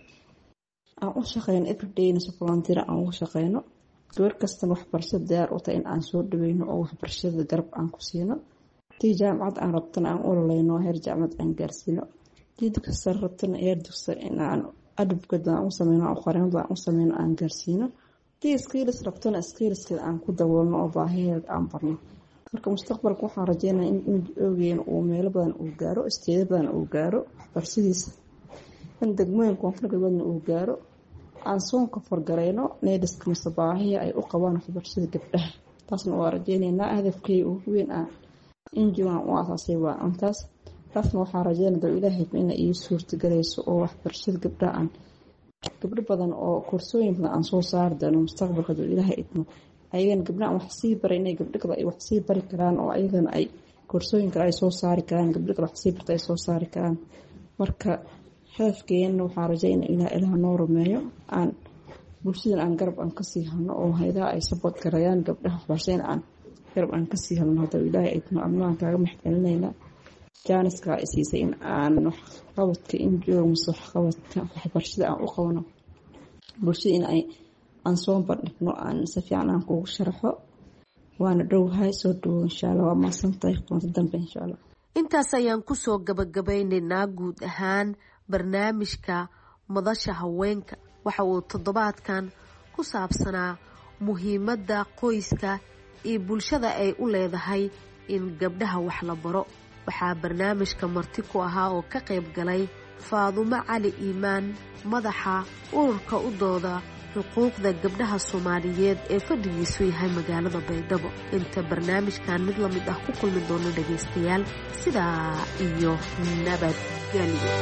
aan u shaqeyno everyday si volunteer aan ugu shaqeyno. gabar kastana waxbarashada diyaar u tahay in aan soo dhaweyno oo waxbarashada garab aan ku siino. tii jaamacad aan rabtana aan ololeyno heer jaamacad aan gaarsiino. tii dugsi rabtana heer dugsi in aan adabkada aan u sameyno oo qaranada aan u sameyno aan gaarsiino. tii skills rabtana skillska aan ku daboolno oo baahiyaha aan barno. marka mustaqbalka waxaan rajeynayaa in in ogeyn oo meelo badan uu gaaro, isteed badan uu gaaro waxbarashadiisa, in degmooyin koonfur galbeedna uu gaaro. aan soonka fargareyno neediska mise baahiya ay u qabaan waxbarashada gabdhaha. taasna waa rajeynaynaa hadafkay ugu weyn ah injiwaan u asaasay waa antaas. taasna waxaa rajeynayaa ilaahay in ay suurtagelayso oo waxbarashada gabdhaha aan gabdho badan oo koorsooyin badan aan soo saari doono mustaqbalka doo ilaahay idmo. ayagana gabdhaha wax sii baray inay gabdho kale ay wax sii bari karaan oo ayagana ay koorsooyin kale ay soo saari karaan, gabdho kale wax sii bartay ay soo saari karaan. marka hadafkeena waxaa rajeynaa ilaa ilaah noo rumeeyo aan bulshada aan garab aan kasii helno oo hay'adaha ay support garayaan gabdhaha waxbarashada aan garab aan kasii helno. hadda ilaahay idmo ammaan kaaga mahadcelinaynaa jaaniska ay siisay in aan wax qabadka in joogno wax qabadka waxbarashada aan u qabno bulshada in ay aan soo bandhigno aan si fiican aan kugu sharaxo. waana dhowhay soo dhawo insha Allah. waa maasantahay qoonta dambe insha Allah. intaas ayaan kusoo gabagabeynaynaa guud ahaan barnaamijka madasha haweenka. waxa uu toddobaadkan ku saabsanaa muhiimadda qoyska iyo bulshada ay u leedahay in gabdhaha wax la baro. waxaa barnaamijka marti ku ahaa oo ka qayb galay Faadumo Cali Iimaan, madaxa ururka u dooda xuquuqda gabdhaha Soomaaliyeed ee fadhigiisu yahay magaalada Baydhabo. inta barnaamijkan mid lamid ah ku kulmi doono dhageystayaal sidaa iyo nabadgelyo.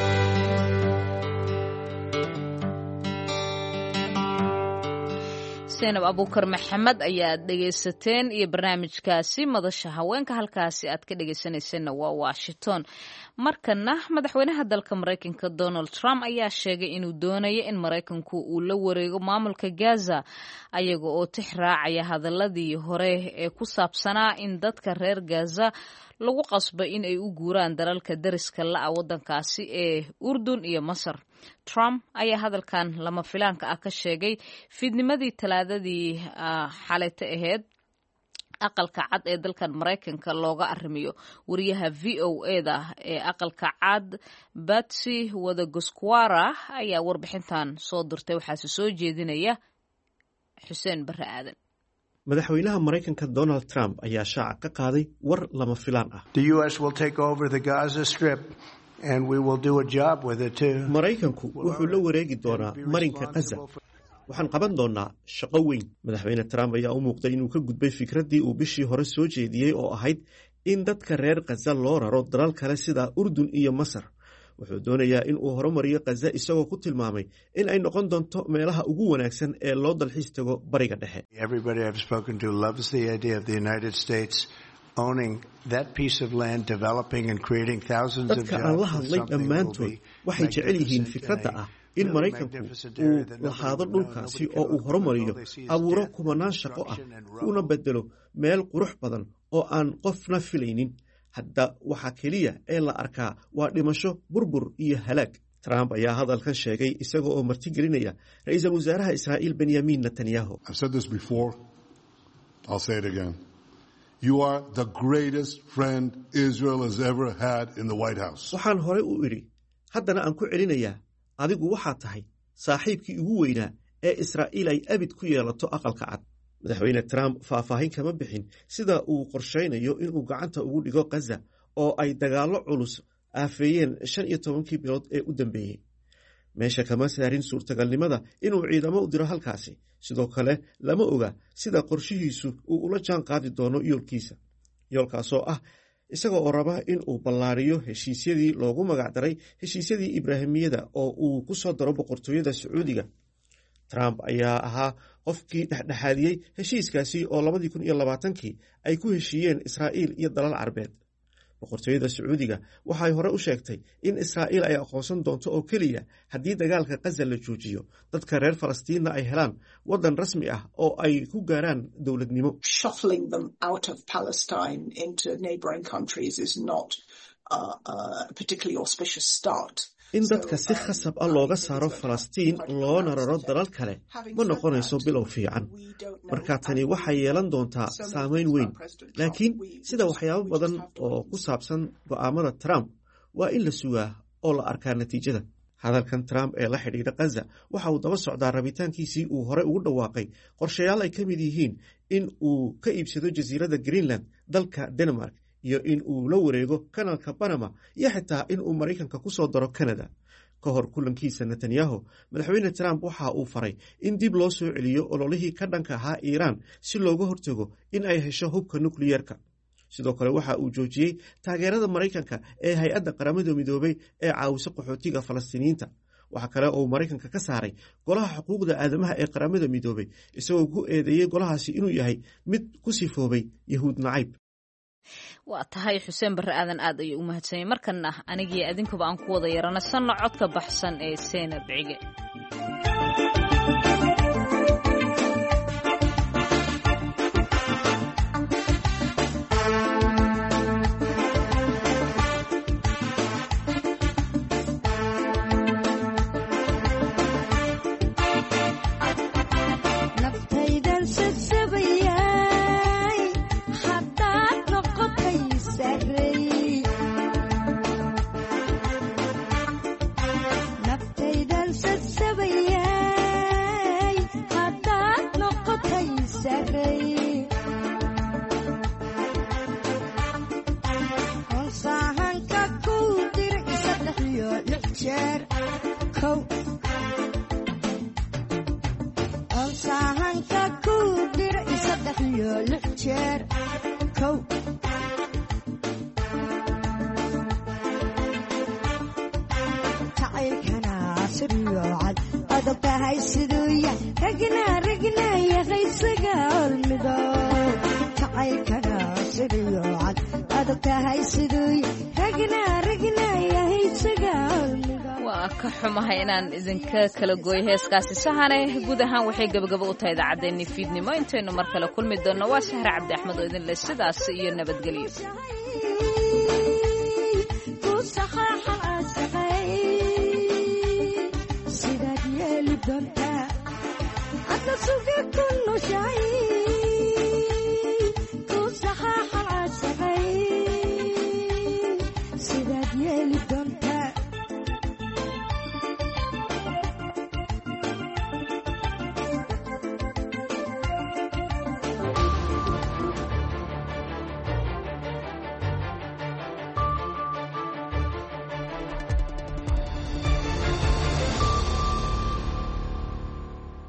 Zainab Abuukar Maxamed ayaad dhegaysateen iyo barnaamijkaasi madasha haweenka. halkaasi aad ka dhegaysanayseena waa Washington. markana madaxweynaha dalka maraykanka Donald Trump ayaa sheegay inuu doonayo in maraykanku uu la wareego maamulka Gaza ayaga oo tix raacaya hadaladii hore ee ku saabsanaa in dadka reer Gaza lagu qasbay in ay u guuraan dalalka dariska la wadankaasi ee Urdun iyo Masar. Trump ayaa hadalkan lama filaanka ah ka sheegay fiidnimadii talaadadii xalayta ahayd aqalka cad ee dalkan Maraykanka looga arrimiyo. wariyaha V O A da ee aqalka cad Betsy Wadagoskwara ayaa warbixintan soo dirtay waxaase soo jeedinaya Xuseen Barre Aadan. madaxweynaha Maraykanka Donald Trump ayaa shaaca ka qaaday war lama filaan ah. The U S will take over the Gaza Strip and we will do a job with it too. Maraykanku wuxuu la wareegi doonaa marinka Gaza. waxaan qaban doonaa shaqo weyn. madaxweyne Trump ayaa u muuqday inuu ka gudbay fikraddii uu bishii hore soo jeediyey oo ahayd in dadka reer Gaza loo raro dalal kale sida Urdun iyo Masar. wuxuu doonayaa in uu horumariyo Gaza isagoo ku tilmaamay in ay noqon doonto meelaha ugu wanaagsan ee loo dalxiis tago bariga dhexe. Everybody I've spoken to loves the idea of the United States owning that piece of land, developing and creating thousands of jobs. dadka aan la hadlay dhammaantood waxay jecel yihiin fikradda ah in Maraykanku uu lahaado dhulkaasi oo uu horumariyo abuuro kumanaan shaqo ah una bedelo meel qurux badan oo aan qofna filaynin. hadda waxa keliya ee la arkaa waa dhimasho, burbur iyo halaag. Trump ayaa hadalkan sheegay isaga oo martigelinaya ra'iisul wasaaraha Israa'iil Benjamin Netanyahu. I've said this before. I'll say it again. You are the greatest friend Israel has ever had in the White House. waxaan hore u iri haddana aan ku celinayaa adigu waxaa tahay saaxiibkii ugu weynaa ee Israa'iil ay abid ku yeelato aqalka cad. madaxweyne Trump faahfaahin kama bixin sida uu qorsheynayo inuu gacanta ugu dhigo Gaza oo ay dagaallo culus aafeeyeen shan iyo tobankii bilood ee u dambeeyey. meesha kama saarin suurtagalnimada inuu ciidamo u diro halkaasi. sidoo kale lama oga sida qorshihiisu uu ula jaan qaadi doono yoolkiisa. yoolkaasoo ah isaga oo raba in uu ballaariyo heshiisyadii loogu magac daray heshiisyadii Ibraahimiyada oo uu ku soo daro boqortooyada Sacuudiga. Trump ayaa ahaa qofkii dhexdhexaadiyey heshiiskaasi oo labadii kun iyo labaatankii ay ku heshiiyeen Israa'iil iyo dalal Carbeed. boqortooyada Sacuudiga waxay hore u sheegtay in Israa'iil ay aqoonsan doonto oo keliya haddii dagaalka Gaza la joojiyo, dadka reer Falastiinna ay helaan wadan rasmi ah oo ay ku gaaraan dowladnimo. Shuffling them out of Palestine into neighboring countries is not uh, uh, a particularly auspicious start. in dadka si khasab ah looga saaro Falastiin loona raro dalal kale ma noqonayso bilow fiican. marka tani waxay yeelan doontaa saameyn weyn. laakiin sida waxyaabo badan oo ku saabsan go'aamada Trump waa in la sugaa oo la arkaa natiijada. hadalkan Trump ee la xidhiidha Gaza waxa uu daba socdaa rabitaankiisii uu hore ugu dhawaaqay qorshayaal ay ka mid yihiin in uu ka iibsado jasiiradda Greenland dalka Denmark iyo in uu la wareego kanaalka Panama iyo xitaa in uu Maraykanka ku soo daro Canada. ka hor kulankiisa Netanyahu, madaxweyne Trump waxa uu faray in dib loo soo celiyo ololihii ka dhanka ahaa Iiraan si looga hortago in ay hesho hubka nukliyeerka. sidoo kale waxa uu joojiyey taageerada Maraykanka ee hay'adda qaramada midoobay ee caawisa qaxootiga Falastiiniyiinta. waxa kale oo Maraykanka ka saaray golaha xuquuqda aadamaha ee qaramada midoobay isagoo ku eedeeyay golahaasi inuu yahay mid ku sifoobay yahuud nacayb. waa tahay Xuseen Barre Aadan aad ayuu u mahadsanyahay. markana anigii adinkuba aan ku wada yaranasanno codka baxsan ee Seenab Cige. adagtahay siduu ragna ragna ka xumahay inaan idinka kala gooyo heeskaasi sahane guud ahaan waxay gabagabo u tahay idaacaddeennii fiidnimo intaynu mar kale kulmi doonno waa Sahra Cabdi Axmed oo idin leh sidaas iyo nabadgelyo sidaad yeeli doontaa hadda sugi kullu shay